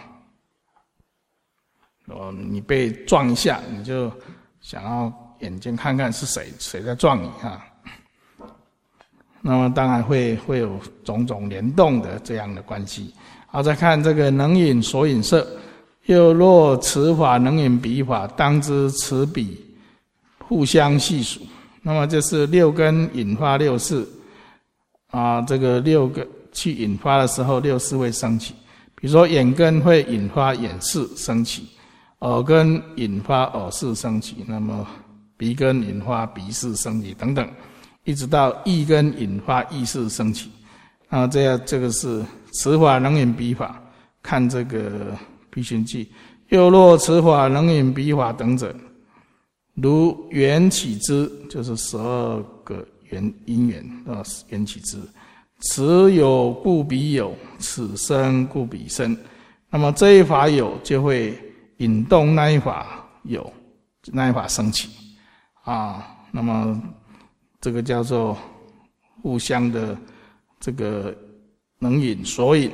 [SPEAKER 1] 你被撞一下，你就想要眼睛看看是谁在撞你啊。那么当然会有种种联动的这样的关系。好，再看这个能引所引色，又若此法能引彼法，当知此彼互相系属。那么这是六根引发六识啊，这个六个去引发的时候，六识会升起。比如说眼根会引发眼识升起，耳根引发耳识升起，那么鼻根引发鼻识升起等等，一直到意根引发意识升起。啊，这个是此法能引彼法，看这个毗寻记。又若此法能引彼法等者，如缘起之，就是12个因缘啊，缘起之。此有故彼有，此生故彼生。那么这一法有，就会引动那一法有，那一法升起啊。那么这个叫做互相的这个能引所引。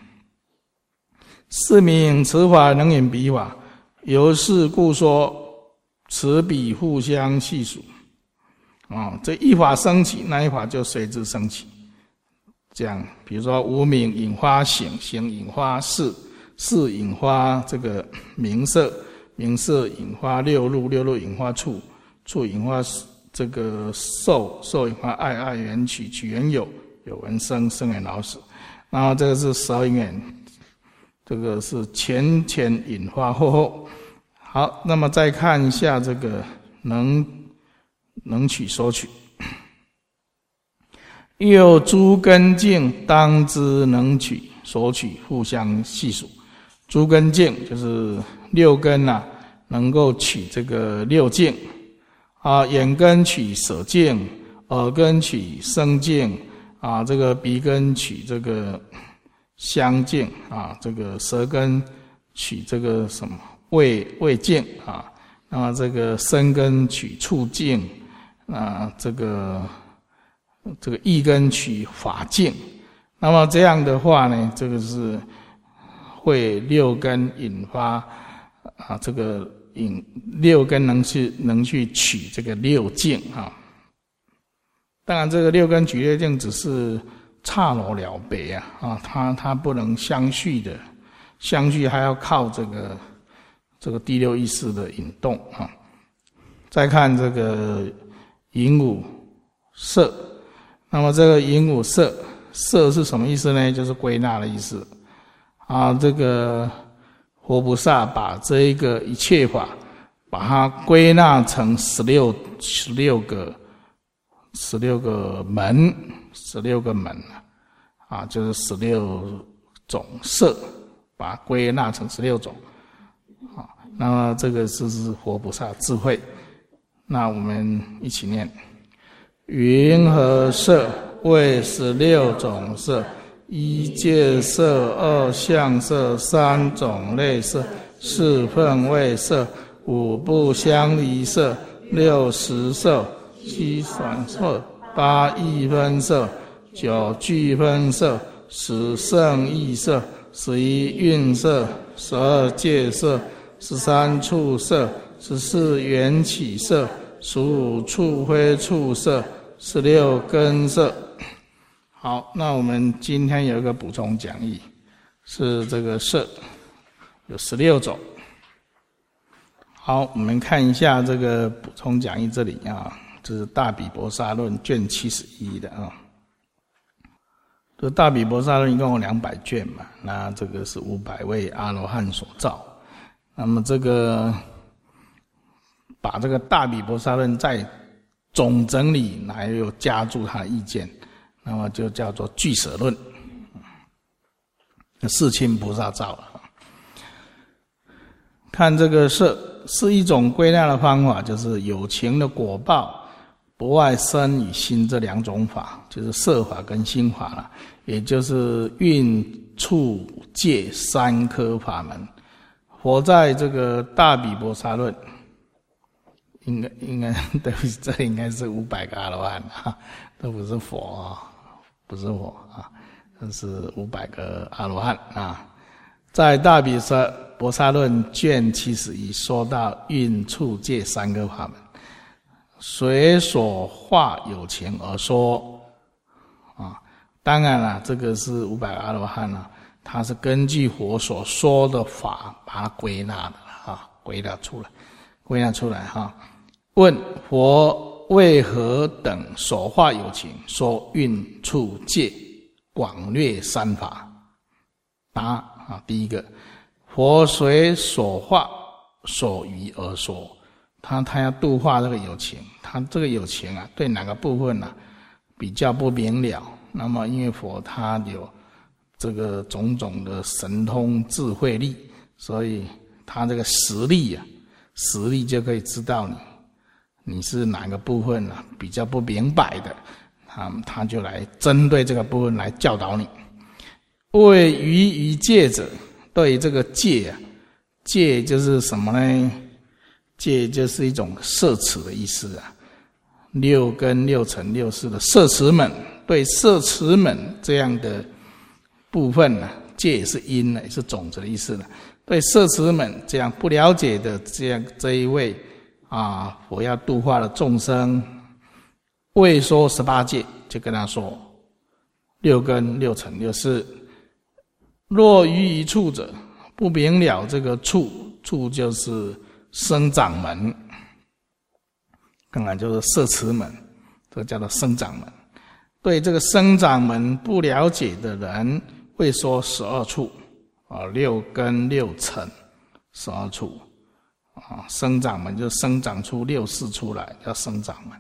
[SPEAKER 1] 是名此法能引彼法，由是故说此彼互相系属。这一法升起，那一法就随之升起。这样，比如说无明引发行，行引发识，识引发这个名色，名色引发六路，六路引发处，处引发这个受，受引发爱，爱缘起，起缘有，有缘生，生缘老死。然后这个是12因缘，这个是前引发后后。好，那么再看一下这个能取所取。又诸根境当知能取所取互相系属。诸根境就是六根啊，能够取这个六境啊，眼根取色境，耳根取声境啊，这个鼻根取这个香境啊，这个舌根取这个什么味境啊，那么这个身根取触境啊，这个意根取法境。那么这样的话呢，这个是会六根引发啊，这个六根能去取这个六境啊。当然，这个六根取六境只是刹那了别啊，它不能相续的，相续还要靠这个第六意识的引动啊。再看这个引五色，那么这个引五色，色是什么意思呢？就是归纳的意思啊。这个佛菩萨把这一个一切法，把它归纳成16个门，16个门啊，就是16种色，把它归纳成16种啊。那么这个是佛菩萨智慧。那我们一起念：云何色？为16种色。一界色，二相色，三种类色，四分位色，五不相离色，六实色，七散色，八异分色，九聚分色，十胜异色，11蕴色，12界色，13处色，14缘起色，15处非处色，16根色。好，那我们今天有一个补充讲义，是这个色有16种。好，我们看一下这个补充讲义这里啊，这是大毗婆沙论卷71的啊。这大毗婆沙论一共有200卷嘛，那这个是500位阿罗汉所造。那么这个把这个大毗婆沙论再总整理，还有加注他的意见，那么就叫做俱舍论，世亲菩萨造了。看这个色是一种归纳的方法，就是有情的果报不外身与心这两种法，就是色法跟心法了，也就是运处界三科法门。佛在这个大比婆沙论，应该对不起，这应该是500个阿罗汉啊，都不是佛啊，不是佛啊，这是500个阿罗汉啊。在大比婆沙论卷71说到运处界三科法门，随所化有情而说啊。当然了，这个是500个阿罗汉啊，他是根据佛所说的法把它归纳的啊，归纳出来哈。问佛为何等所化有情说运处界广略三法？答啊，第一个，佛随所化所余而说，他要度化这个有情，他这个有情啊，对哪个部分啊比较不明了？那么因为佛他有这个种种的神通智慧力，所以他这个实力就可以知道你是哪个部分啊比较不明白的，他就来针对这个部分来教导你。为于戒者，对于这个戒啊，戒就是什么呢？戒就是一种摄持的意思啊。六根六尘六识的摄持门，对摄持门这样的部分呢，戒也是因呢，也是种子的意思了。对摄持门这样不了解的这一位啊，佛要度化的众生，未说18戒，就跟他说六根六尘六识。若于一处者，不明了这个处就是生长门，刚才就是摄持门，这个叫做生长门。对这个生长门不了解的人，会说12处啊，六根六尘12处啊，生长门就生长出六识出来，叫生长门。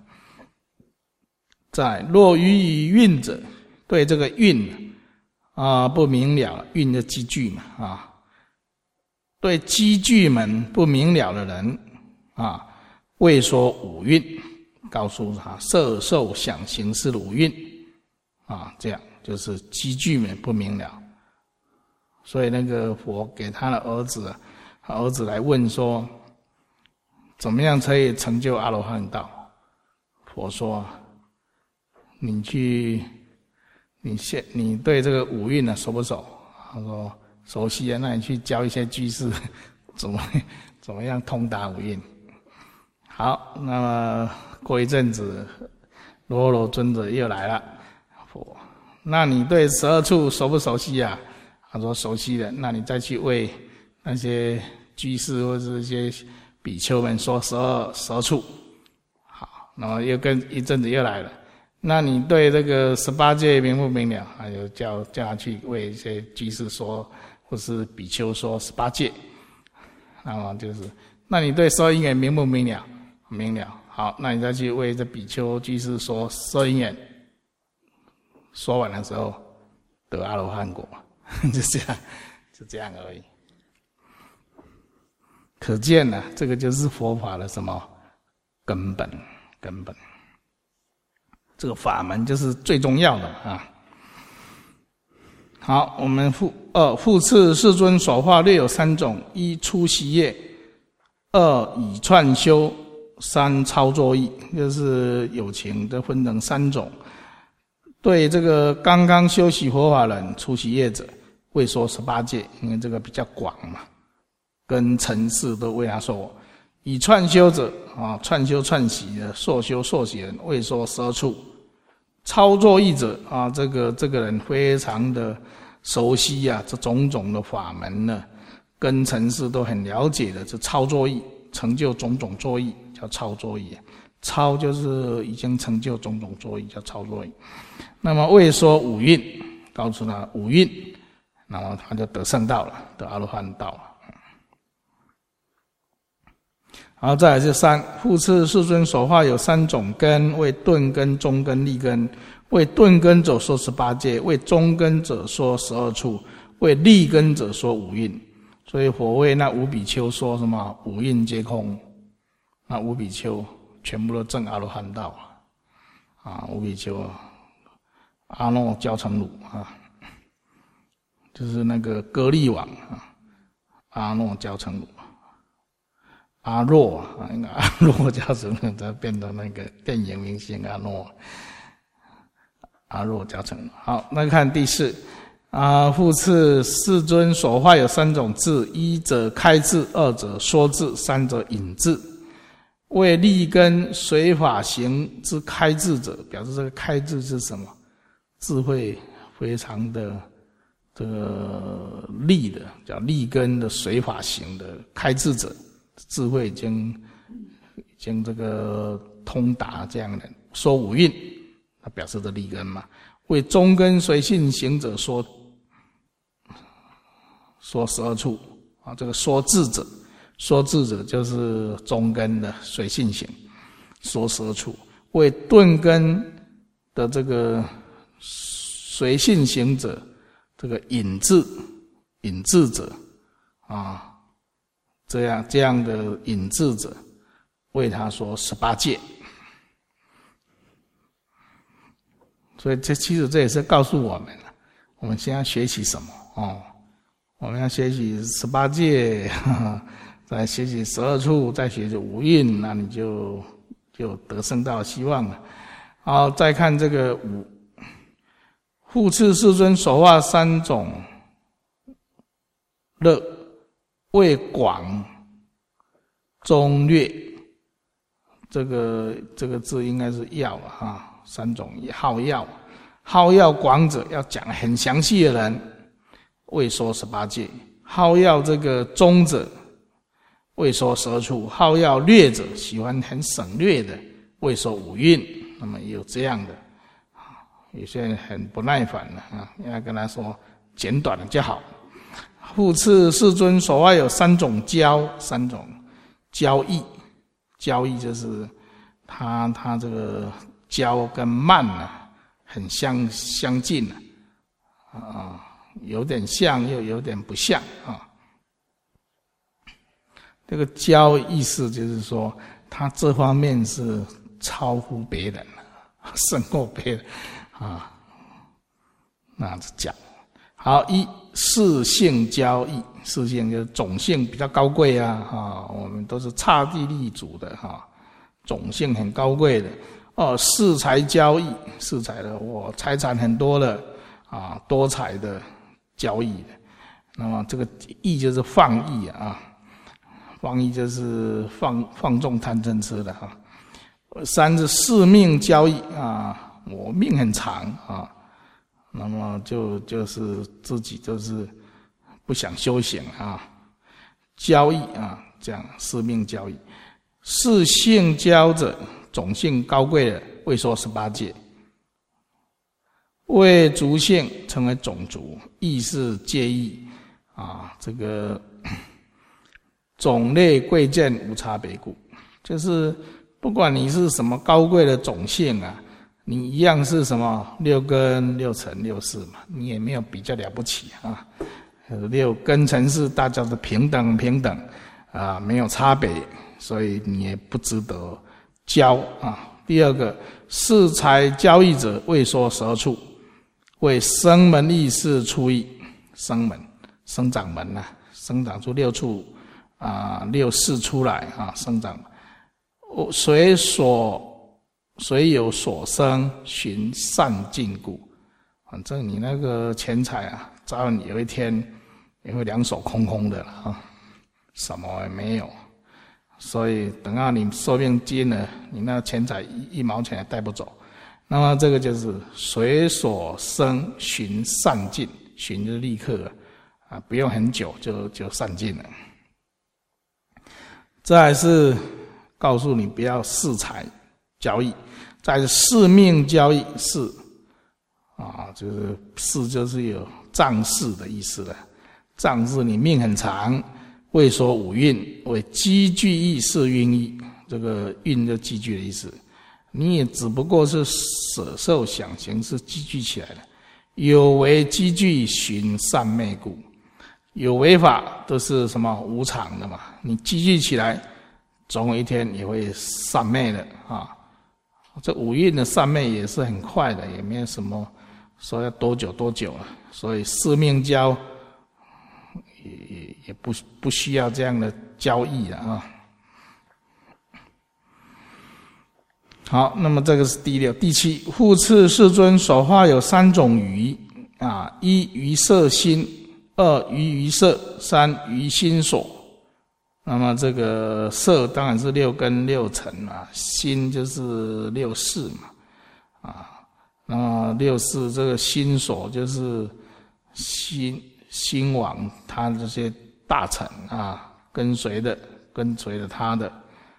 [SPEAKER 1] 再若于运者，对这个运啊不明了，运的积聚嘛啊，对积聚门不明了的人啊，未说五蕴，告诉他色受想行识的五蕴啊，这样就是积聚门不明了。所以那个佛给他的儿子，他儿子来问说，怎么样可以成就阿罗汉道？佛说，你对这个五蕴熟不熟？他说熟悉啊，那你去教一些居士怎么样通达五蕴。好，那么过一阵子，罗罗尊者又来了，佛，那你对12处熟不熟悉啊？他说熟悉了，那你再去为那些居士或是一些比丘们说12处。好，然后又跟一阵子又来了，那你对这个18戒明不明了？他就叫他去为一些居士说，或是比丘说18戒。那么就是，那你对12因缘明不明了？明了。好，那你再去为这比丘居士说12因缘。说完的时候得阿罗汉果，就这样而已。可见呢，这个就是佛法的什么根本。这个法门就是最重要的啊。好，我们复次世尊所化略有3种：一出习业，2以串修，3操作意，就是有情的分成3种。对这个刚刚修习佛法人出习业者，未说18戒，因为这个比较广嘛，跟尘世都为他说。以串修者啊，串修串习的，硕修硕习人，未说12处。操作意者啊，这个人非常的熟悉啊，这种种的法门呢，跟尘世都很了解的，这操作意，成就种种作意，叫操作意。操就是已经成就种种作意，叫操作意。那么未说五蕴，告诉他五蕴，那么他就得圣道了，得阿罗汉道了。好，再来是3，复次世尊所化有3种根：为顿根、中根、利根。为顿根者说18戒，为中根者说12处，为利根者说五蕴。所以佛为那五比丘说什么？五蕴皆空。那五比丘全部都证阿罗汉道了无比丘阿耨交成汝就是那个歌利王阿耨交成汝，阿若阿若交成汝，才变成那个电影明星阿若交成汝。好，那看第四复次世尊所化有三种智：一者开智，二者说智，三者隐智。为利根随法行之开智者，表示这个开智是什么？智慧非常的这个利的，叫利根的随法行的开智者，智慧已经这个通达这样的。说五蕴，它表示的利根嘛。为中根随信行者说12处这个说智者。说智者就是中根的随信行，说12处。为顿根的这个随信行者，这个隐智者这样的隐智者，为他说18戒。所以其实这也是告诉我们我们现在学习什么我们要学习18戒再学习12处，再学习五蕴，那你就得生到希望了。好，再看这个复次世尊所化三种乐，为广中略。这个字应该是要三种好要广者，要讲很详细的人，为说18戒；好要这个中者，为说12处；好要略者，喜欢很省略的，为说五蕴。那么也有这样的有些人很不耐烦的要跟他说简短的就好。复次世尊所化有三种交易，交易就是他这个交跟慢很相近有点像又有点不像这个交意思就是说，他这方面是超乎别人胜过别人那是讲好。一世性交易，世性就是种性比较高贵我们都是刹帝利族的种性很高贵的。世财交易，世财的我财产很多了多财的交易的。那么这个易就是放逸放逸就是放纵贪嗔痴的三是世命交易我命很长那么就是自己就是不想修行交易这样世命交易。世性交者，种性高贵的，为说18戒。为族性称为种族，义是戒义这个种类贵贱无差别故，就是不管你是什么高贵的种性你一样是什么6根6尘6识嘛，你也没有比较了不起6根尘识大家都平等没有差别，所以你也不值得交第二个，世财交易者，为说12处，为生门意识出义，生门生长门生长出6处6识出来生长。随有所生，寻善尽故。反正你那个钱财早晚有一天也会两手空空的什么也没有。所以等到你寿命尽了，你那钱财一毛钱也带不走。那么这个就是随所生，寻善尽，寻就是立刻不用很久就善尽了。再来是告诉你不要世财交易，再是世命交易，世就是世就是有仗势的意思了。仗势你命很长，为说五蕴，为积聚义是蕴义，这个蕴就积聚的意思。你也只不过是舍受想行是积聚起来的，有为积聚寻善昧故。有为法都是什么无常的嘛，你积聚起来总有一天也会散灭的这五蕴的三昧也是很快的，也没有什么说要多久多久了。所以四命交也不需要这样的交易了啊。好，那么这个是第六。第七，复次世尊所化有三种鱼啊：一鱼色心，二鱼色，三鱼心所。那么这个色当然是六根六尘嘛，心就是六识嘛，啊，那么六识这个心所就是心王他这些大臣啊，跟随的他的。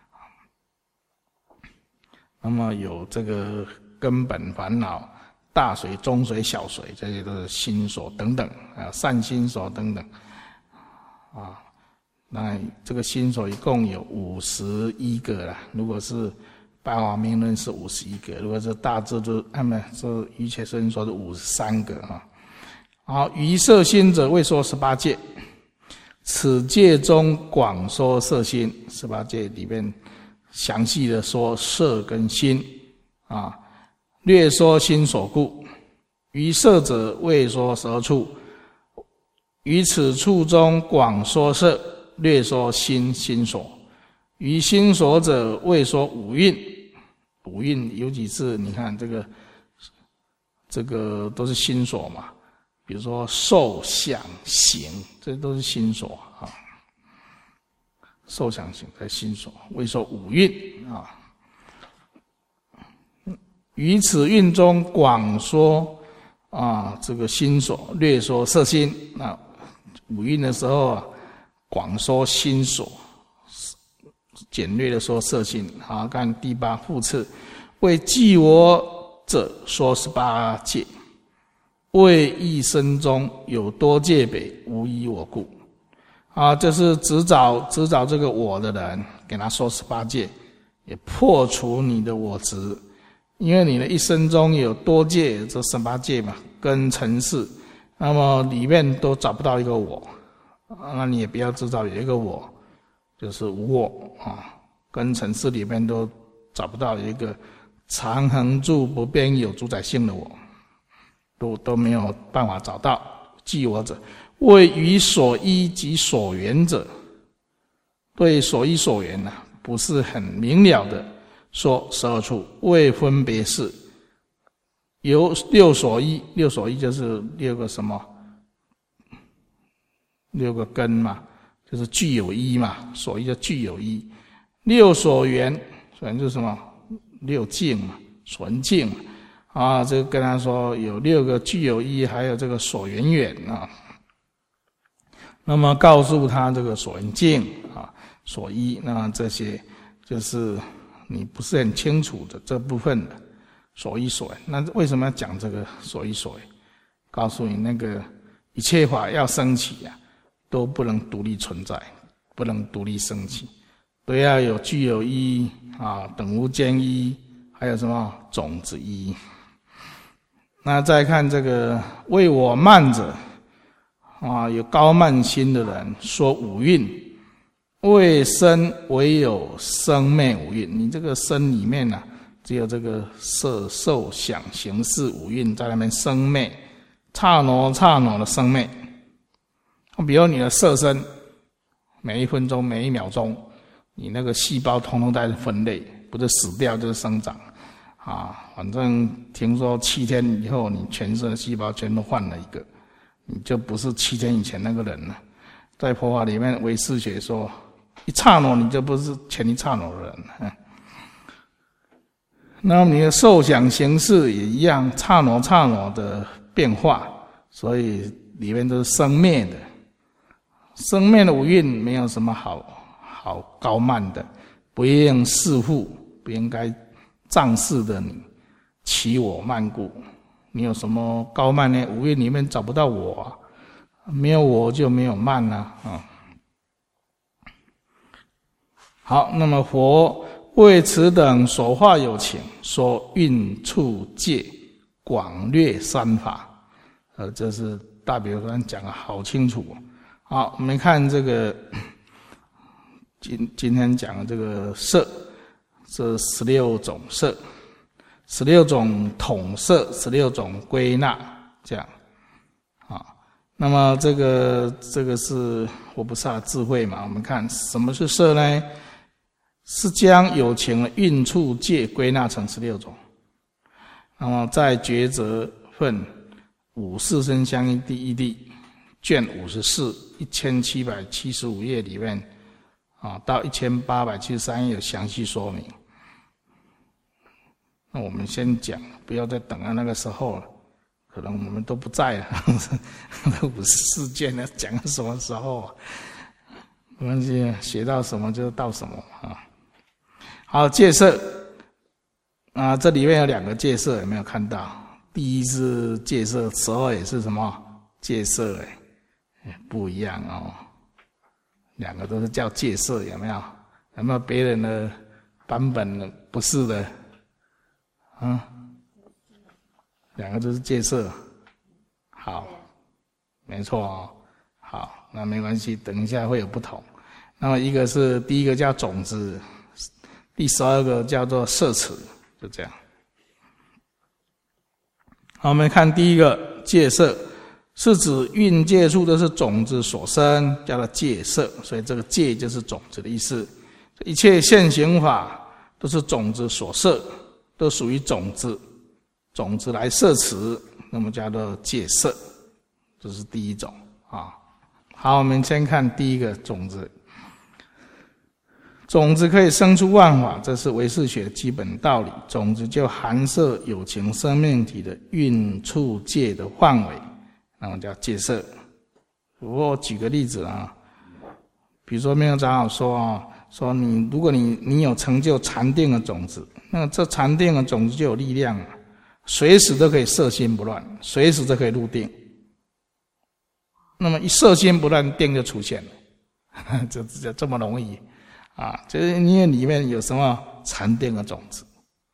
[SPEAKER 1] 那么有这个根本烦恼、大水、中水、小水，这些都是心所等等啊，善心所等等啊。那这个心所一共有51个啦。如果是八华明论是51个，如果是大智度这瑜伽师说是53个啊。好，于色心者未说18戒，此戒中广说色心，18戒里面详细的说色跟心啊，略说心所故。于色者未说12处，于此处中广说色，略说心所。于心所者未说五蕴，五蕴尤其是你看这个都是心所嘛，比如说受想行，这都是心所啊。受想行在心所，未说五蕴啊。于此蕴中广说啊，这个心所，略说色心。那五蕴的时候啊，广说心所，简略的说色心。好，看第八复次，为记我者说18戒，为一生中有多戒北，无依我故。啊，这是指找这个我的人，给他说18戒，也破除你的我执，因为你的一生中有多戒，这18戒嘛，跟尘世，那么里面都找不到一个我，那你也不要制造有一个我，就是无我啊，跟尘世里面都找不到一个常恒住不变有主宰性的我，都没有办法找到。记我者，为于所依及所缘者，对所依所缘不是很明了的，说12处未分别事，有六所依，六所依就是六个什么？6个根嘛，就是具有依嘛，所依就具有依。六所缘，所缘就是什么？6境嘛，纯净嘛。啊，这个跟他说有6个具有依，还有这个所缘缘啊。那么告诉他这个所缘境啊，所依，那这些就是你不是很清楚的这部分的所依所缘。那为什么要讲这个所依所缘？告诉你那个一切法要升起啊，都不能独立存在，不能独立升起，都要有具有依啊，等无间依，还有什么种子依。那再看这个为我慢者啊，有高慢心的人说五蕴，为身唯有生灭五蕴。你这个身里面只有这个色受想行识五蕴在那边生灭，刹那的生灭。比如你的色身，每一分钟每一秒钟，你那个细胞统统在分类，不是死掉就是生长啊。反正听说7天以后，你全身的细胞全都换了一个，你就不是7天以前那个人了。在佛法里面，唯识学说，一刹那你就不是前一刹那的人了。那么你的受想行识也一样，刹那的变化，所以里面都是生灭的。生灭的五蕴没有什么好高慢的，不应视护，不应该仗势的你起我慢故。你有什么高慢呢？五蕴里面找不到我啊，没有我就没有慢啊。好，那么佛为此等所化有情，说蕴处界广略3法，这是大比丘讲得好清楚。好，我们看这个今天讲的这个色，这16种色 16种统摄，16种归纳，这样啊。那么这个是活菩萨的智慧嘛？我们看什么是摄呢？是将有情的运处界归纳成16种。那么在抉择分五四生相应第一地卷54 1775页里面啊，到1873页有详细说明。那我们先讲，不要再等到那个时候了，可能我们都不在了。54件呢，讲到什么时候啊？没关系，学到什么就到什么啊。好，戒色啊，这里面有2个戒色，有没有看到？第一是戒色，时候也是什么戒色？不一样哦。2个都是叫戒色，有没有？有没有别人的版本不是的？啊，2个都是戒色。好，没错哦。好，那没关系，等一下会有不同。那么第一个叫种子，第12个叫做摄持，就这样。好，我们看第一个戒色，是指运界处都是种子所生，叫做戒色，所以这个戒就是种子的意思。一切现行法都是种子所摄，都属于种子来摄持，那么叫做戒色，这是第一种啊。好，我们先看第一个种子。种子可以生出万法，这是唯识学的基本道理。种子就含摄有情生命体的运处界的范围，那么叫戒色。我举个例子啊，比如说妙长老说啊，说如果你有成就禅定的种子，那这禅定的种子就有力量了，随时都可以摄心不乱，随时都可以入定。那么一摄心不乱，定就出现了，就这么容易。就是因为里面有什么禅定的种子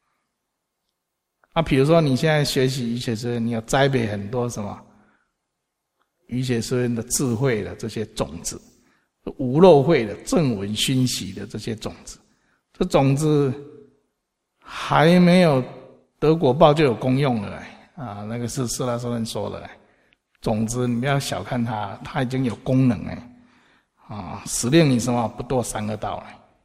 [SPEAKER 1] 比如说你现在学习瑜伽师，你要栽培很多什么瑜伽师的智慧的这些种子，无漏慧的正闻熏习的这些种子，这种子还没有得果报就有功用了那个是释迦牟尼说的种子你不要小看它已经有功能使令你什么不堕三恶道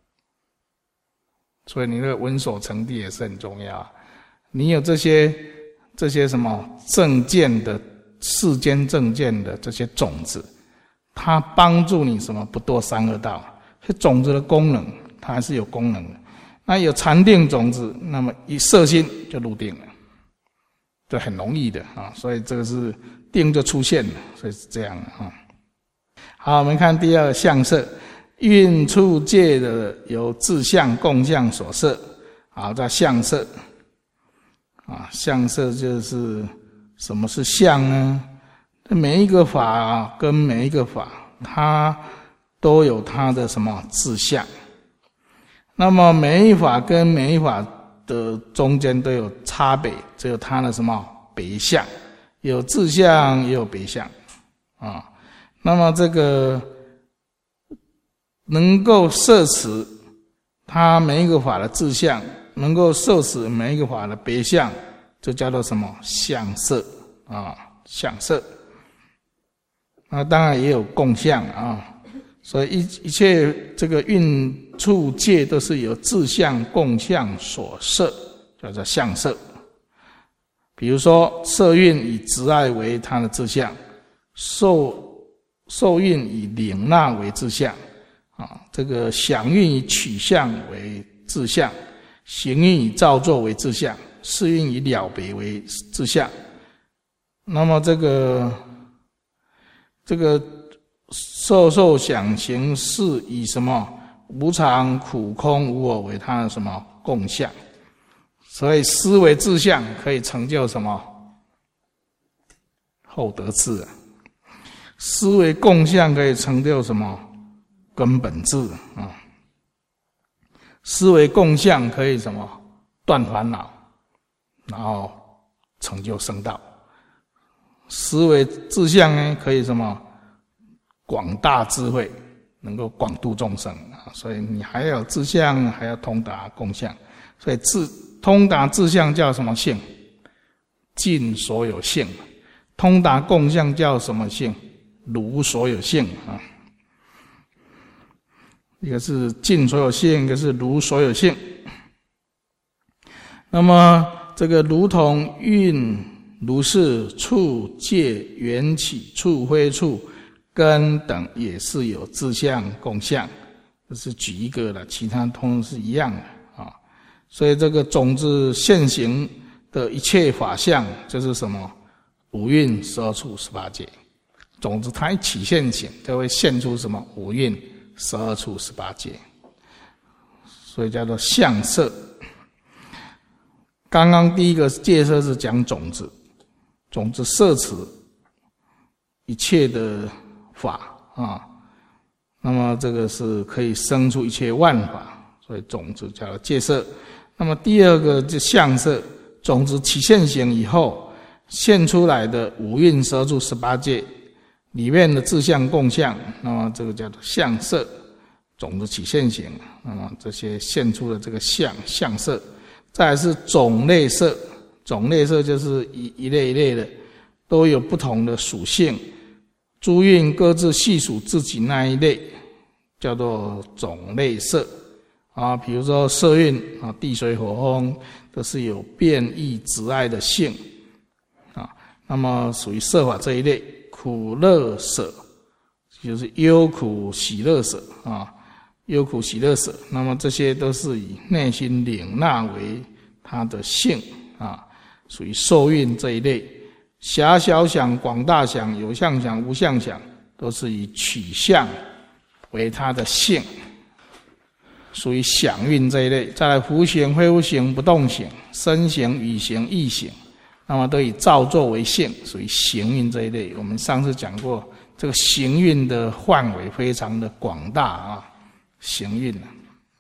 [SPEAKER 1] 所以你那个闻所成地也是很重要。你有这些什么正见的世间正见的这些种子，它帮助你什么不堕三恶道。所以种子的功能它还是有功能的。那有禅定种子，那么一摄心就入定了，这很容易的所以这个是定就出现了，所以是这样的好，我们看第二个相摄，运处界的由自相共相所摄。好，叫相摄相摄就是什么是相呢？每一个法跟每一个法，它都有它的什么自相。那么每一法跟每一法的中间都有差别，只有它的什么别相，有自相也有别相那么这个能够摄持它每一个法的自相，能够摄持每一个法的别相，就叫做什么相摄相摄。那当然也有共相所以一切这个运处界都是由自相共相所摄，叫做相摄。比如说摄运以执爱为它的自相，受运以领纳为自相这个想运以取相为自相，行运以造作为自相，事运以了别为自相。那么这个受想行识以什么无常苦空无我为它的什么共相。所以思维自相可以成就什么后得智思维共相可以成就什么根本智思维共相可以什么断烦恼，然后成就圣道。思维自相呢可以什么广大智慧，能够广度众生所以你还要自相，还要通达共相。所以通达自相叫什么性？尽所有性。通达共相叫什么性？如所有性啊。一个是尽所有性，一个是如所有性。那么这个如同蕴如是处界缘起处非处根等也是有自相共相，这是举一个了，其他通通是一样的啊。所以这个种子现行的一切法相就是什么？五蕴12处18界。种子它一起现行，就会现出什么？五蕴12处18界，所以叫做相色。刚刚第一个界色是讲种子，种子摄持一切的法啊，那么这个是可以生出一切万法，所以种子叫做界色。那么第二个就相色，种子起现行以后现出来的五蕴12处18界里面的自相共相，那么这个叫做相色。种子起现行，那么这些现出的这个相色。再来是种类色，种类色就是一类一类的，都有不同的属性。诸蕴各自细数自己那一类，叫做种类色啊。比如说色蕴啊，地水火风都是有变异执爱的性啊，那么属于色法这一类。苦乐舍就是忧苦喜乐舍啊。忧苦喜乐舍，那么这些都是以内心领纳为它的性啊，属于受蕴这一类。狭小想、广大想、有相想、无相想，都是以取相为它的性，属于想蕴这一类。再来无形、非无形、不动形、身形、语形、意形，那么都以造作为性，属于行蕴这一类。我们上次讲过，这个行蕴的范围非常的广大啊。行蕴啊，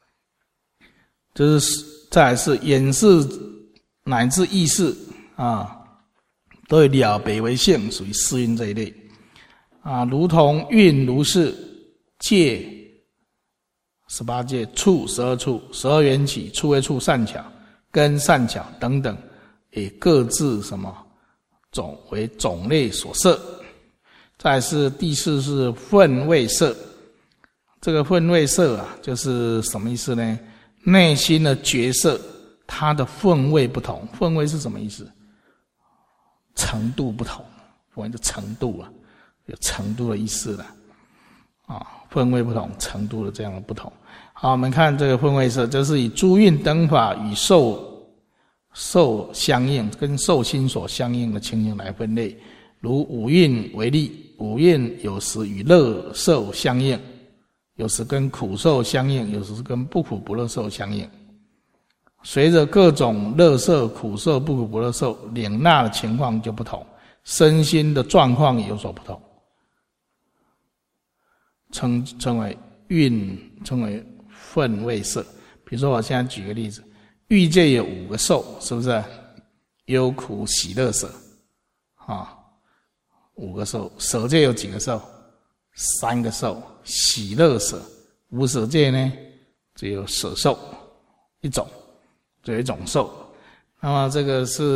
[SPEAKER 1] 就是再来是眼识乃至意识啊，都以了别为性，属于四蕴这一类啊。如同蕴如是界18界，处12处，12缘起，处非处善巧，根善巧等等，也各自什么为种类所摄。再来是第四是分位色。这个分位色啊，就是什么意思呢？内心的觉色，它的分位不同。分位是什么意思？程度不同，分位的程度啊，有程度的意思了啊。分位不同，程度的这样的不同。好，我们看这个分位色，就是以诸蕴等法与受相应，跟受心所相应的情形来分类。如五蕴为例，五蕴有时与乐受相应。有时跟苦受相应，有时跟不苦不乐受相应。随着各种乐受、苦受、不苦不乐受领纳的情况就不同，身心的状况也有所不同，称为蕴，称为分位色。比如说我现在举个例子，欲界有5个受，是不是？忧苦喜乐舍啊，5个受。舍界有几个受？3个受。喜乐舍。无舍界呢，只有舍受一种，只有一种受。那么这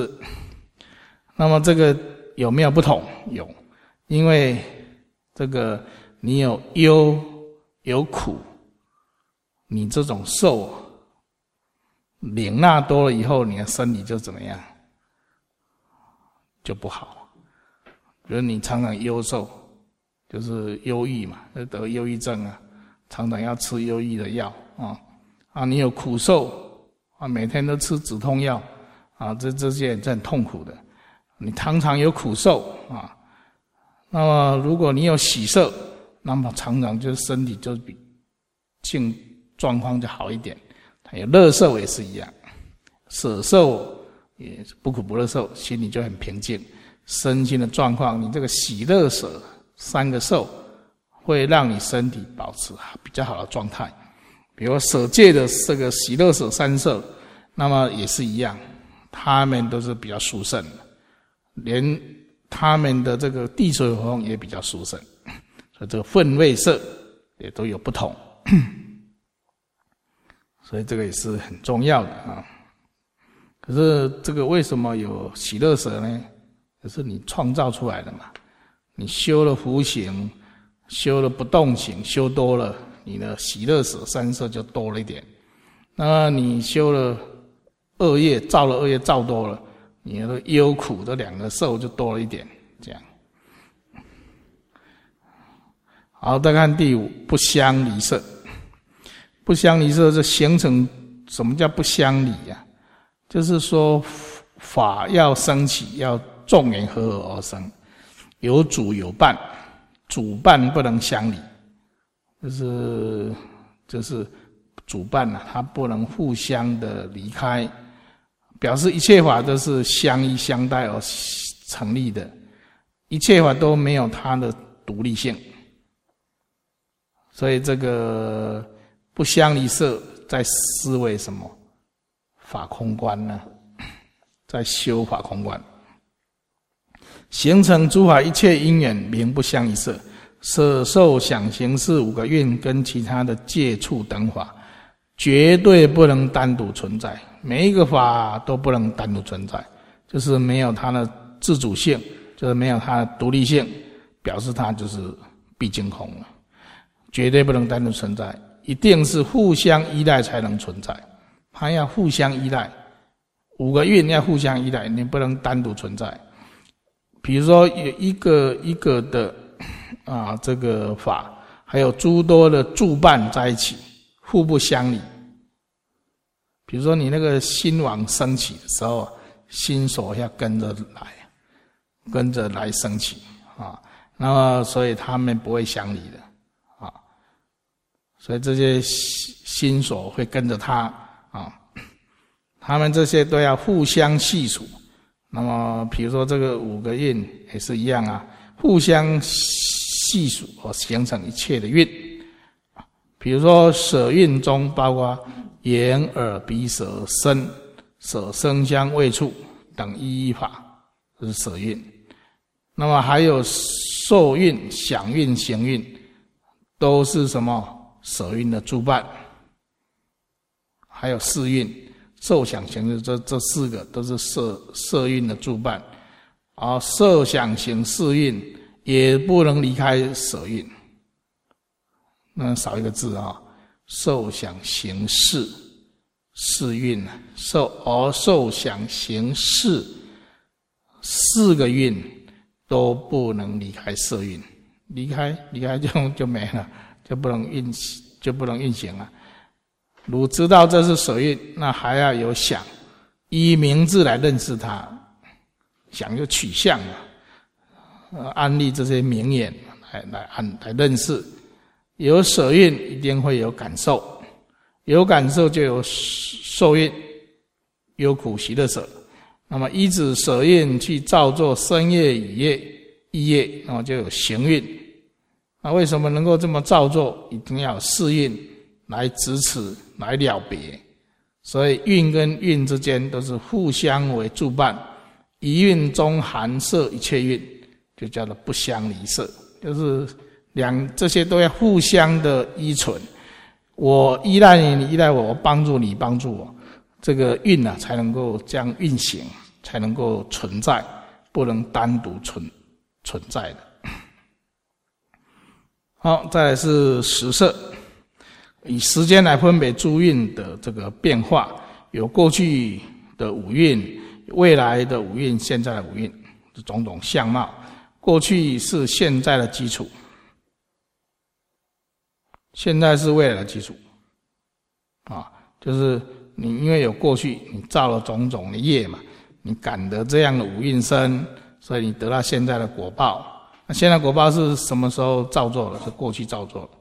[SPEAKER 1] 个有没有不同？有，因为这个你有忧有苦，你这种受领纳多了以后，你的身体就怎么样？就不好。比如你常常忧受，就是忧郁嘛，得忧郁症啊，常常要吃忧郁的药啊。你有苦受啊，每天都吃止痛药啊，这些也是很痛苦的。你常常有苦受啊，那么如果你有喜受，那么常常就是身体就比状况就好一点。还有乐受也是一样，舍受也是不苦不乐受，心里就很平静。身心的状况，你这个喜乐舍3个受会让你身体保持比较好的状态。比如舍戒的这个喜乐舍3受，那么也是一样，他们都是比较殊胜的，连他们的这个地水火风也比较殊胜，所以这个分位色也都有不同，所以这个也是很重要的啊。 可是这个为什么有喜乐舍呢？就是你创造出来的嘛。你修了福行，修了不动行，修多了，你的喜乐舍三舍就多了一点。那么你修了恶业，造了恶业造多了，你的忧苦的两个受就多了一点，这样。好，再看第五，不相离舍。不相离舍是形成，什么叫不相离啊？就是说法要升起，要众缘合合而生，有主有伴，主伴不能相离，就是主伴啊，它不能互相的离开，表示一切法都是相依相待而成立的，一切法都没有它的独立性。所以这个不相离舍在思维什么？法空观呢？在修法空观，形成诸法一切因缘名不相离舍，舍受想行识五个蕴跟其他的界处等法，绝对不能单独存在，每一个法都不能单独存在，就是没有它的自主性，就是没有它的独立性，表示它就是毕竟空了，绝对不能单独存在，一定是互相依赖才能存在，它要互相依赖，五个蕴要互相依赖，你不能单独存在。比如说有一个一个的这个法，还有诸多的助伴在一起，互不相离。比如说你那个心王升起的时候，心所要跟着来升起啊，那么所以他们不会相离的啊，所以这些心所会跟着他啊，他们这些都要互相系数。那么比如说这个五个蕴也是一样啊，互相系数而形成一切的蕴。比如说舍蕴中包括眼耳鼻舌身，舍声香味触等一法，这是舍蕴。那么还有受蕴、想蕴、行蕴，都是什么？舍蕴的助伴。还有四蕴，受想行识，这四个都是色蕴的助伴，受想行识蕴也不能离开舍蕴，那少一个字啊，受想行识识蕴，受想行识四个蕴都不能离开色蕴，离开就没了，就不能运行了。如知道这是舍蕴，那还要有想，依名字来认识它，想就取相嘛，安立这些名言来认识。有舍蕴一定会有感受，有感受就有受蕴，忧苦喜乐舍。那么依止舍蕴去造作身业语业意业，那么就有行蕴。那为什么能够这么造作？一定要有四蕴来支持来了别，所以蕴跟蕴之间都是互相为助伴，一蕴中含摄一切蕴，就叫做不相离舍，就是这些都要互相的依存，我依赖你，你依赖我，我帮助你，帮助我，这个蕴才能够这样运行，才能够存在，不能单独存在的。好，再来是实摄，以时间来分别诸蕴的这个变化，有过去的五蕴，未来的五蕴，现在的五蕴，这种种相貌。过去是现在的基础，现在是未来的基础就是你因为有过去，你造了种种的业嘛，你感得这样的五蕴身，所以你得到现在的果报。那现在果报是什么时候造作的？是过去造作的。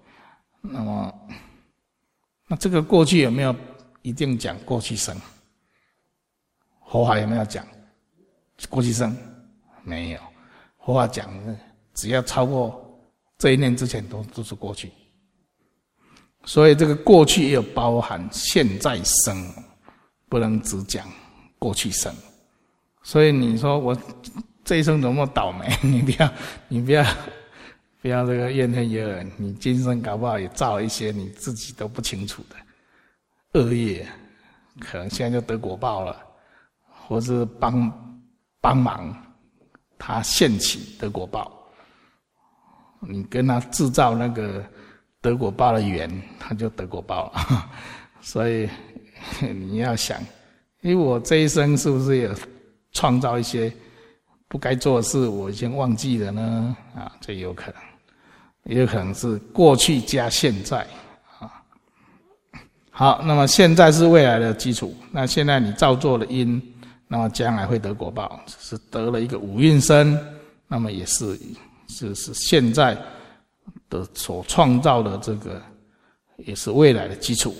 [SPEAKER 1] 那这个过去有没有一定讲过去生？佛法有没有讲过去生？没有。佛法讲只要超过这一念之前都是过去。所以这个过去也有包含现在生，不能只讲过去生。所以你说我这一生怎么倒霉？你不要这个怨恨尤人，你今生搞不好也造了一些你自己都不清楚的恶业，可能现在就得果报了或是帮忙他现起得果报。你跟他制造那个得果报的缘，他就得果报了。所以你要想，因为我这一生是不是有创造一些不该做的事，我已经忘记了呢？这有可能，也有可能是过去加现在啊。好，那么现在是未来的基础，那现在你造作了因，那么将来会得果报，是得了一个五蕴身，那么也是现在的所创造的这个，也是未来的基础。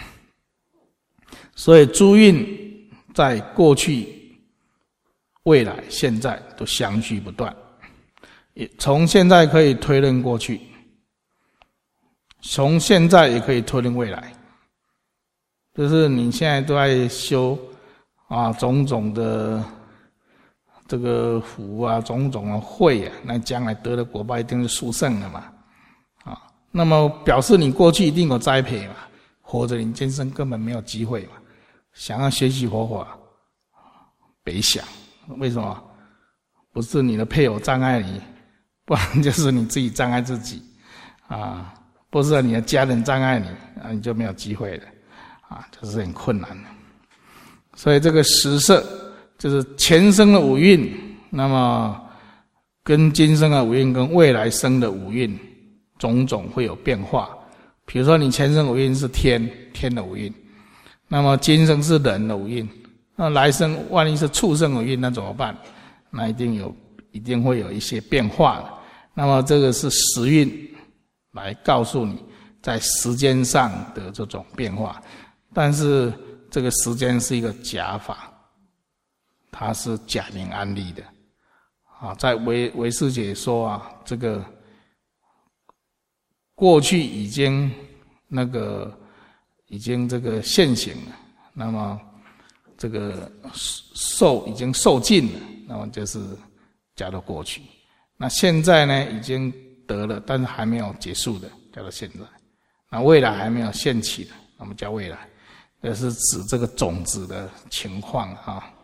[SPEAKER 1] 所以诸蕴在过去、未来、现在都相续不断，也从现在可以推论过去，从现在也可以推论未来。就是你现在都在修种种的这个福种种的慧那将来得的果报一定是殊胜的嘛。那么表示你过去一定有栽培嘛，或者你今生根本没有机会嘛。想要学习佛法，别想，为什么？不是你的配偶障碍你，不然就是你自己障碍自己不是你的家人障碍你你就没有机会了这是很困难的。所以这个十摄就是前生的五蕴，那么跟今生的五蕴跟未来生的五蕴种种会有变化。比如说你前生五蕴是天的五蕴，那么今生是人的五蕴，那来生万一是畜生五蕴，那怎么办？那一定会有一些变化的。那么这个是时运来告诉你在时间上的这种变化，但是这个时间是一个假法，它是假名安立的在唯识解说这个过去已经这个现行了，那么这个已经受尽了，那么就是叫做过去。那现在呢已经得了，但是还没有结束的叫做现在。那未来还没有现起的，那么叫未来。这是指这个种子的情况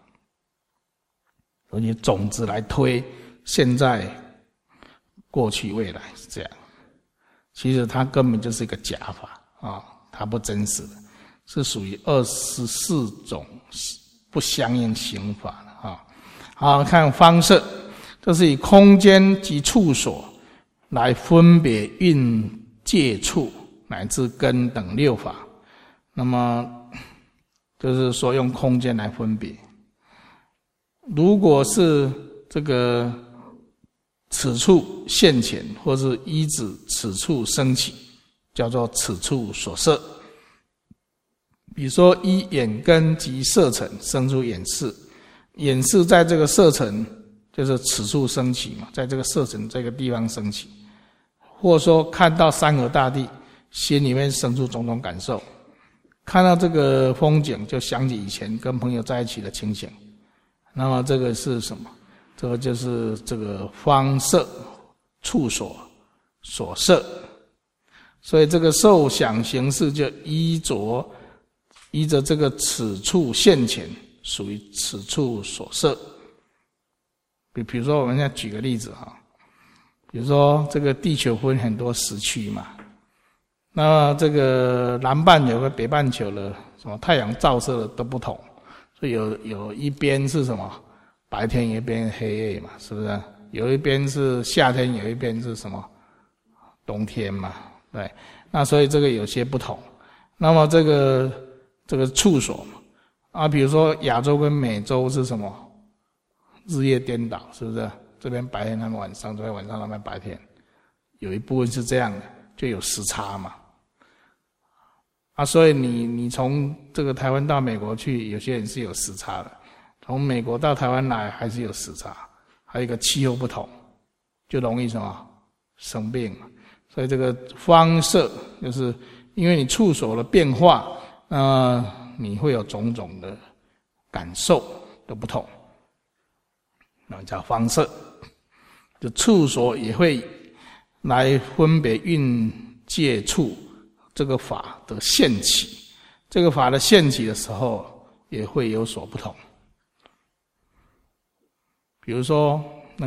[SPEAKER 1] 所以种子来推现在、过去、未来是这样。其实它根本就是一个假法它不真实的，是属于24种不相应行法的好，看方摄，这是以空间及处所来分别蕴界处乃至根等六法。那么就是说用空间来分别。如果是这个此处现前，或是依止此处生起，叫做此处所摄。比如说依眼根及色尘生出眼识，眼识在这个色尘就是此处生起嘛，在这个色尘这个地方生起，或者说看到山河大地，心里面生出种种感受，看到这个风景就想起以前跟朋友在一起的情形。那么这个是什么？这个就是这个方摄处所摄。所以这个受想行识就依着这个此处现前，属于此处所摄。比如说我们现在举个例子比如说这个地球分很多时区嘛，那么这个南半球和北半球的什么太阳照射的都不同，所以有一边是什么白天，一边黑夜嘛，是不是？有一边是夏天，有一边是什么冬天嘛，对。那所以这个有些不同。那么这个处所比如说亚洲跟美洲是什么日夜颠倒，是不是？这边白天，他们晚上；这边晚上，他们白天，有一部分是这样的，就有时差嘛。所以你从这个台湾到美国去，有些人是有时差的；从美国到台湾来还是有时差。还有一个气候不同，就容易什么生病。所以这个方摄就是因为你处所的变化，你会有种种的感受的不同，那叫方摄。就处所也会来分别蕴界处这个法的现起，这个法的现起的时候也会有所不同。 比如说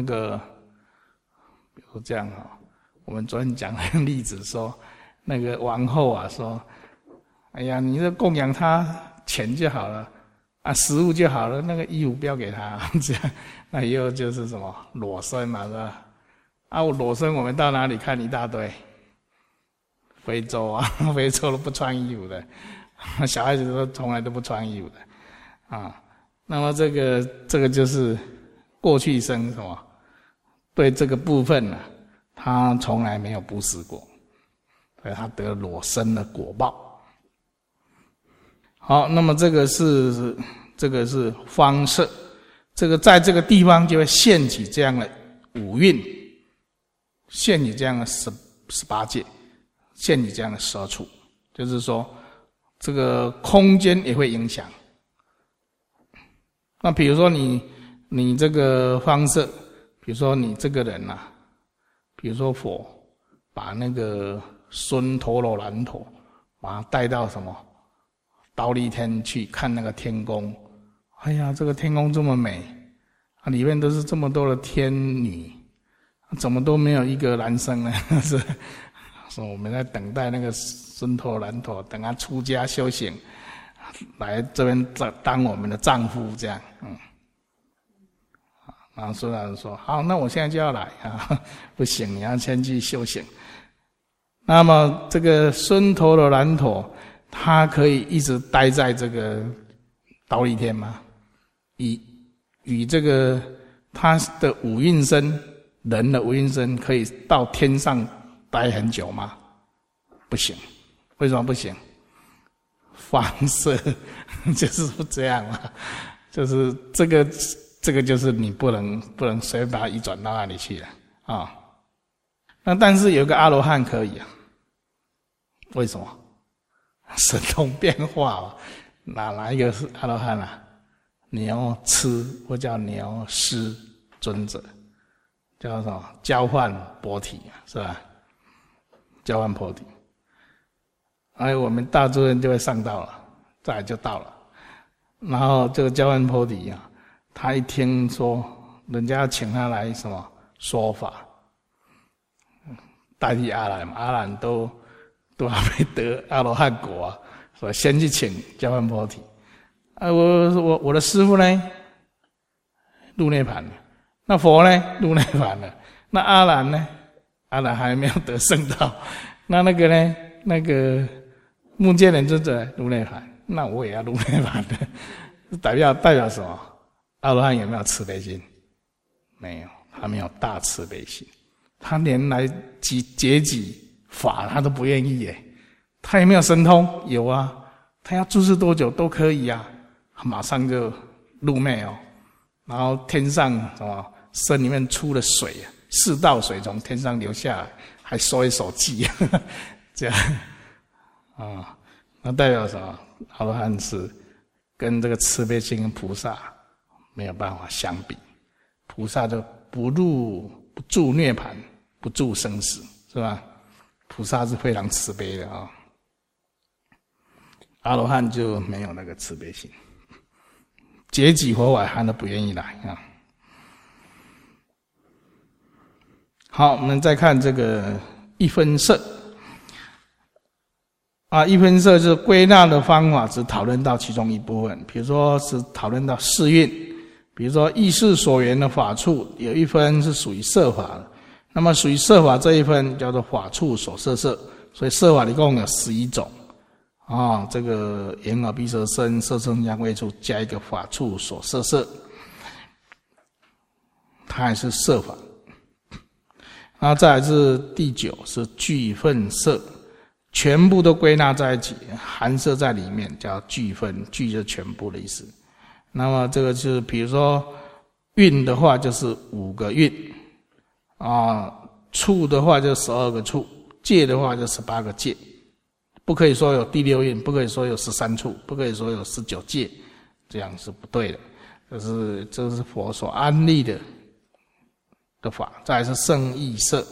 [SPEAKER 1] 比如这样我们昨天讲的例子说，那个王后啊说，哎呀，你这供养他钱就好了啊，食物就好了，那个衣服不要给他，这样，那以后就是什么裸身嘛，是吧？啊，裸身我们到哪里看一大堆？非洲啊，非洲都不穿衣服的，小孩子都从来都不穿衣服的啊。那么这个就是过去生什么？对这个部分呢，他从来没有布施过，所以他得裸身的果报。好，那么这个是方色，这个在这个地方就会现起这样的五蕴，现起这样的18界，现起这样的12处，就是说这个空间也会影响。那比如说你这个方色，比如说你这个人啊，比如说佛把那个孙陀罗兰陀把他带到什么忉利天去看那个天宫，哎呀，这个天宫这么美啊，里面都是这么多的天女，怎么都没有一个男生呢？是说我们在等待那个孙陀罗兰陀，等他出家修行，来这边当我们的丈夫，这样，然后孙老人说：“好，那我现在就要来啊！不行，你要先去修行。”那么这个孙陀罗兰陀，他可以一直待在这个忉利天吗？与这个他的五蕴身，人的五蕴身，可以到天上待很久吗？不行。为什么不行？方色就是不这样嘛，就是这个就是你不能随便把它移转到那里去了啊。那但是有个阿罗汉可以啊，为什么？神通变化哪一个是阿罗汉啊？牛吃或叫牛师尊者，叫什么？交换菩提是吧？交换菩提，哎，我们大诸人就会上道了，再来就到了。然后这个交换菩提啊，他一听说人家要请他来什么说法，代替阿难嘛，阿难都还没得阿罗汉果啊，所以先去请交换菩提。我的师父呢，入涅盘了。那佛呢，入涅盘了。那阿难呢？阿难还没有得圣道。那个呢？那个目犍连尊者入涅盘，那我也要入涅盘的。代表什么？阿罗汉有没有慈悲心？没有，他没有大慈悲心，他连来解己法他都不愿意耶。他有没有神通？有啊，他要住世多久都可以啊，马上就入灭哦。然后天上什么身里面出了水，4道水从天上流下来，还收一手记，这样啊，那代表什么？阿罗汉是跟这个慈悲心跟菩萨没有办法相比，菩萨就不住涅盘，不住生死，是吧？菩萨是非常慈悲的啊，阿罗汉就没有那个慈悲心，解己佛法他都不愿意来啊。好，我们再看这个一分色啊，一分色就是归纳的方法，只讨论到其中一部分，比如说是讨论到4蕴，比如说意识所缘的法处，有一分是属于色法的，那么属于色法这一分叫做法处所摄色，所以色法一共有11种啊。这个眼耳鼻舌身色声香味触加一个法处所摄色，它还是色法。然后再来是第9是聚分色，全部都归纳在一起，含摄在里面，叫聚分，聚就是全部的意思。那么这个就是比如说蕴的话就是5个蕴啊，处的话就12个处，界的话就18个界，不可以说有第6蕴，不可以说有13处，不可以说有19界，这样是不对的。这是佛所安立的法。再来是圣意色，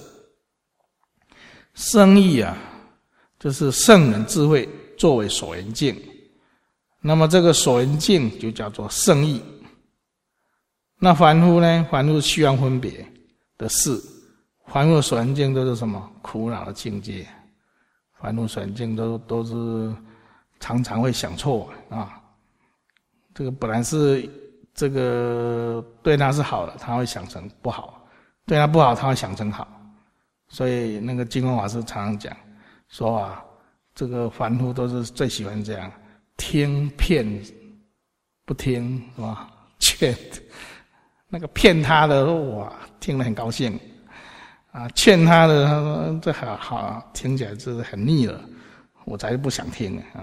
[SPEAKER 1] 圣意啊，就是圣人智慧作为所缘境，那么这个所缘境就叫做圣意那凡夫呢？凡夫虚妄分别的事，凡夫的所缘境都是什么？苦恼的境界。凡夫所缘境都是常常会想错啊。这个本来是这个对他是好的，他会想成不好；对他不好，他会想成好。所以那个净空法师常常讲说啊，这个凡夫都是最喜欢这样，听骗不听是吧？劝那个骗他的，哇，听了很高兴啊；劝他的，他说这好，听起来就是很腻了，我才不想听啊。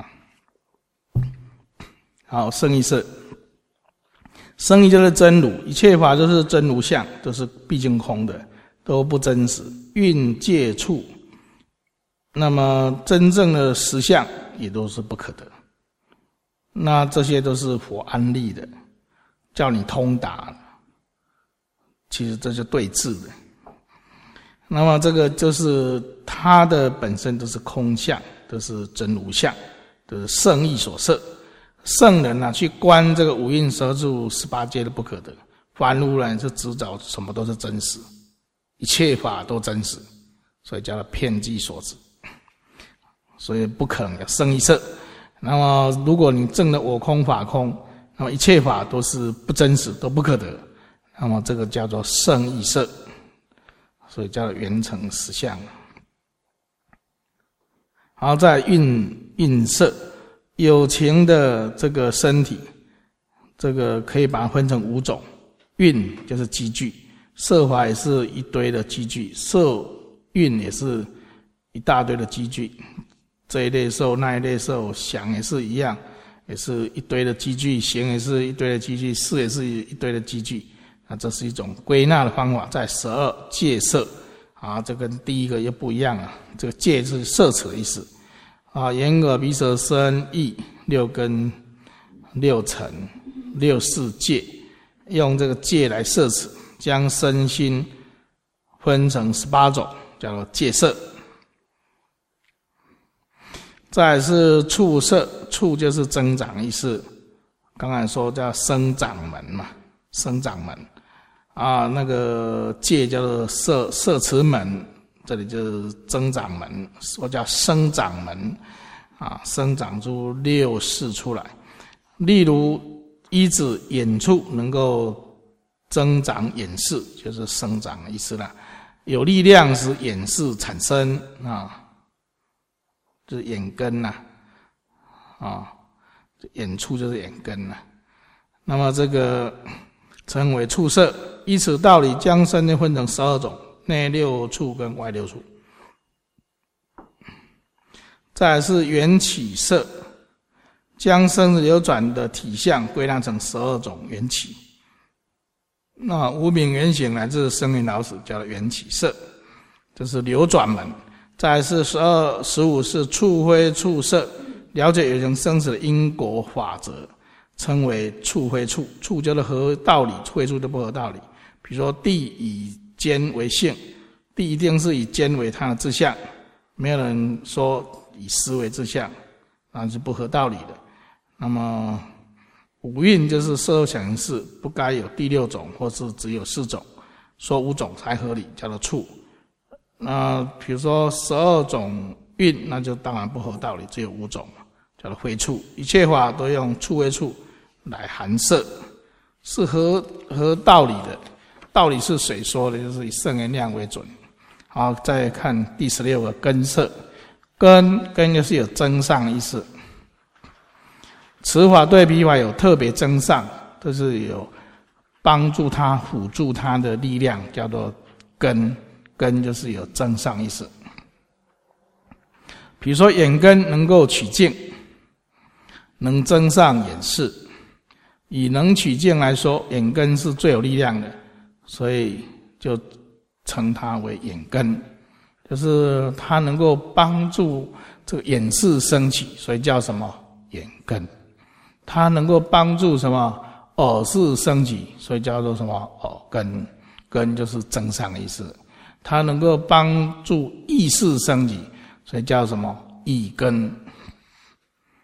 [SPEAKER 1] 好，胜义色，胜义就是真如，一切法就是真如相，都是毕竟空的，都不真实。蕴界处，那么真正的实相也都是不可得。那这些都是佛安立的，叫你通达的，其实这就对治的。那么这个就是它的本身都是空相，都是真如相，都是圣义所摄。圣人啊，去观这个五蕴十二处18界的不可得，凡夫人是执着什么都是真实，一切法都真实，所以叫它遍计所执，所以不可能有胜义色。那么如果你证了我空法空，那么一切法都是不真实，都不可得，那么这个叫做胜义色，所以叫做圆成实相。好，在蕴色，有情的这个身体，这个可以把它分成5种。蕴就是积聚，色法也是一堆的积聚，色蕴也是一大堆的积聚，这一类受那一类受，想也是一样，也是一堆的积聚，行也是一堆的积聚，识也是一堆的积聚。那这是一种归纳的方法，在12界色啊，这跟第一个又不一样了。这个界是摄持的意思啊，眼耳鼻舌身意6根6尘6世界，用这个界来摄持，将身心分成18种，叫做界色。再来是处色，处就是增长意思，刚才说叫生长门嘛，生长门啊，那个界叫做摄持门，这里就是增长门，说叫生长门啊，生长出6识出来。例如依止眼处能够增长眼识，就是生长的意思啦。有力量使眼识产生啊，就是眼根呐，啊，眼处就是眼根呐。那么这个称为处色，依此道理，将身分成12种，内6处跟外6处。再来是缘起色，将生死流转的体相归纳成12种缘起。那无明缘行乃至生命老死，叫做缘起色，这是流转门。再来是12、15是处非处色，了解有情生死的因果法则，称为处非处。处就是合道理，非处就不合道理。比如说地以坚为性，地一定是以坚为它的志向，没有人说以思为志向，那是不合道理的。那么五蕴就是色受想行识，不该有第6种，或是只有4种，说5种才合理，叫做处。那比如说12种蕴，那就当然不合道理，只有5种，叫做非处。一切法都用处非处来含摄，是合道理的。道理是谁说的？就是以圣言量为准。好，再看第16个根色，根就是有增上的意思。此法对彼法有特别增上，这是有帮助他、辅助他的力量，叫做根。根就是有增上意思。比如说眼根能够取境，能增上眼识。以能取境来说，眼根是最有力量的，所以就称它为眼根，就是它能够帮助这个眼识升起，所以叫什么眼根。它能够帮助什么耳识升起，所以叫做什么耳根。根就是增上的意思。它能够帮助意识升起，所以叫什么意根。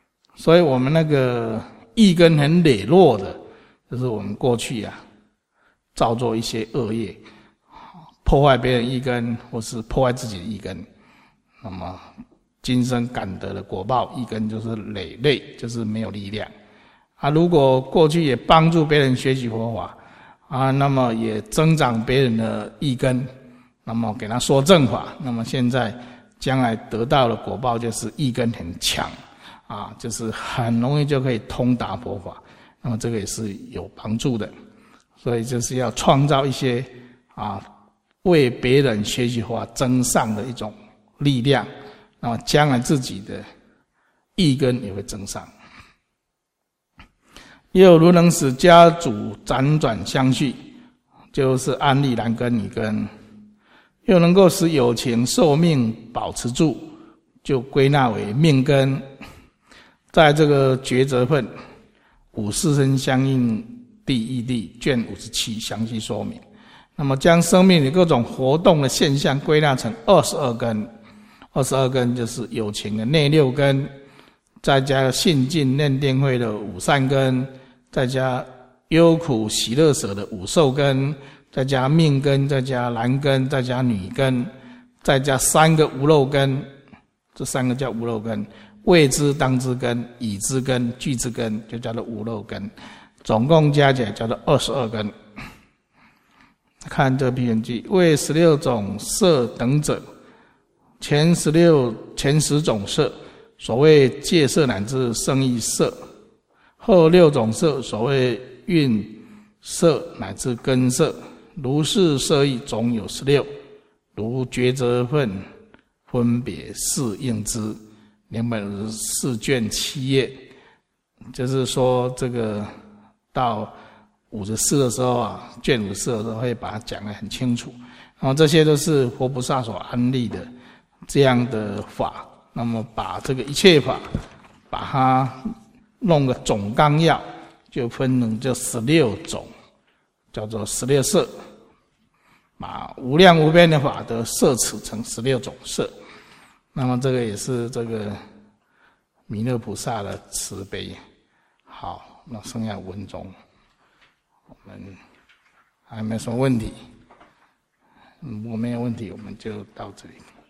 [SPEAKER 1] 所以我们那个意根很羸弱的，就是我们过去啊造作一些恶业，破坏别人一根，或是破坏自己的一根，那么今生感得的果报一根就是累累，就是没有力量。如果过去也帮助别人学习佛法那么也增长别人的一根，那么给他说正法，那么现在将来得到的果报就是一根很强就是很容易就可以通达佛法，那么这个也是有帮助的。所以就是要创造一些为别人学习佛法增上的一种力量，那么将来自己的意根也会增上。又如能使家主辗转相续，就是安立男根女根，又能够使有情寿命保持住，就归纳为命根。在这个抉择分五四生相应第一地卷57详细说明。那么将生命的各种活动的现象归纳成22根，22根就是有情的内6根，再加信净念定慧的5善根，再加忧苦喜乐舍的5受根，再加命根，再加男根，再加女根，再加3个无漏根，这3个叫无漏根，谓之当知根、已知根、具知根，就叫做无漏根，总共加起来叫做22根。看这批人记，为16种色等者，前10种色，所谓戒色乃至胜义色；后6种色，所谓蕴色乃至根色。如是色义总有16，如抉择分分别适应之。254卷7页，就是说这个到54的时候卷54的时候会把它讲得很清楚。然后这些都是佛菩萨所安立的这样的法，那么把这个一切法把它弄个总纲要，就分成这16种，叫做16色，把无量无边的法都摄持成16种色。那么这个也是这个弥勒菩萨的慈悲。好，那剩下文中我们还没有什么问题，如果没有问题我们就到这里。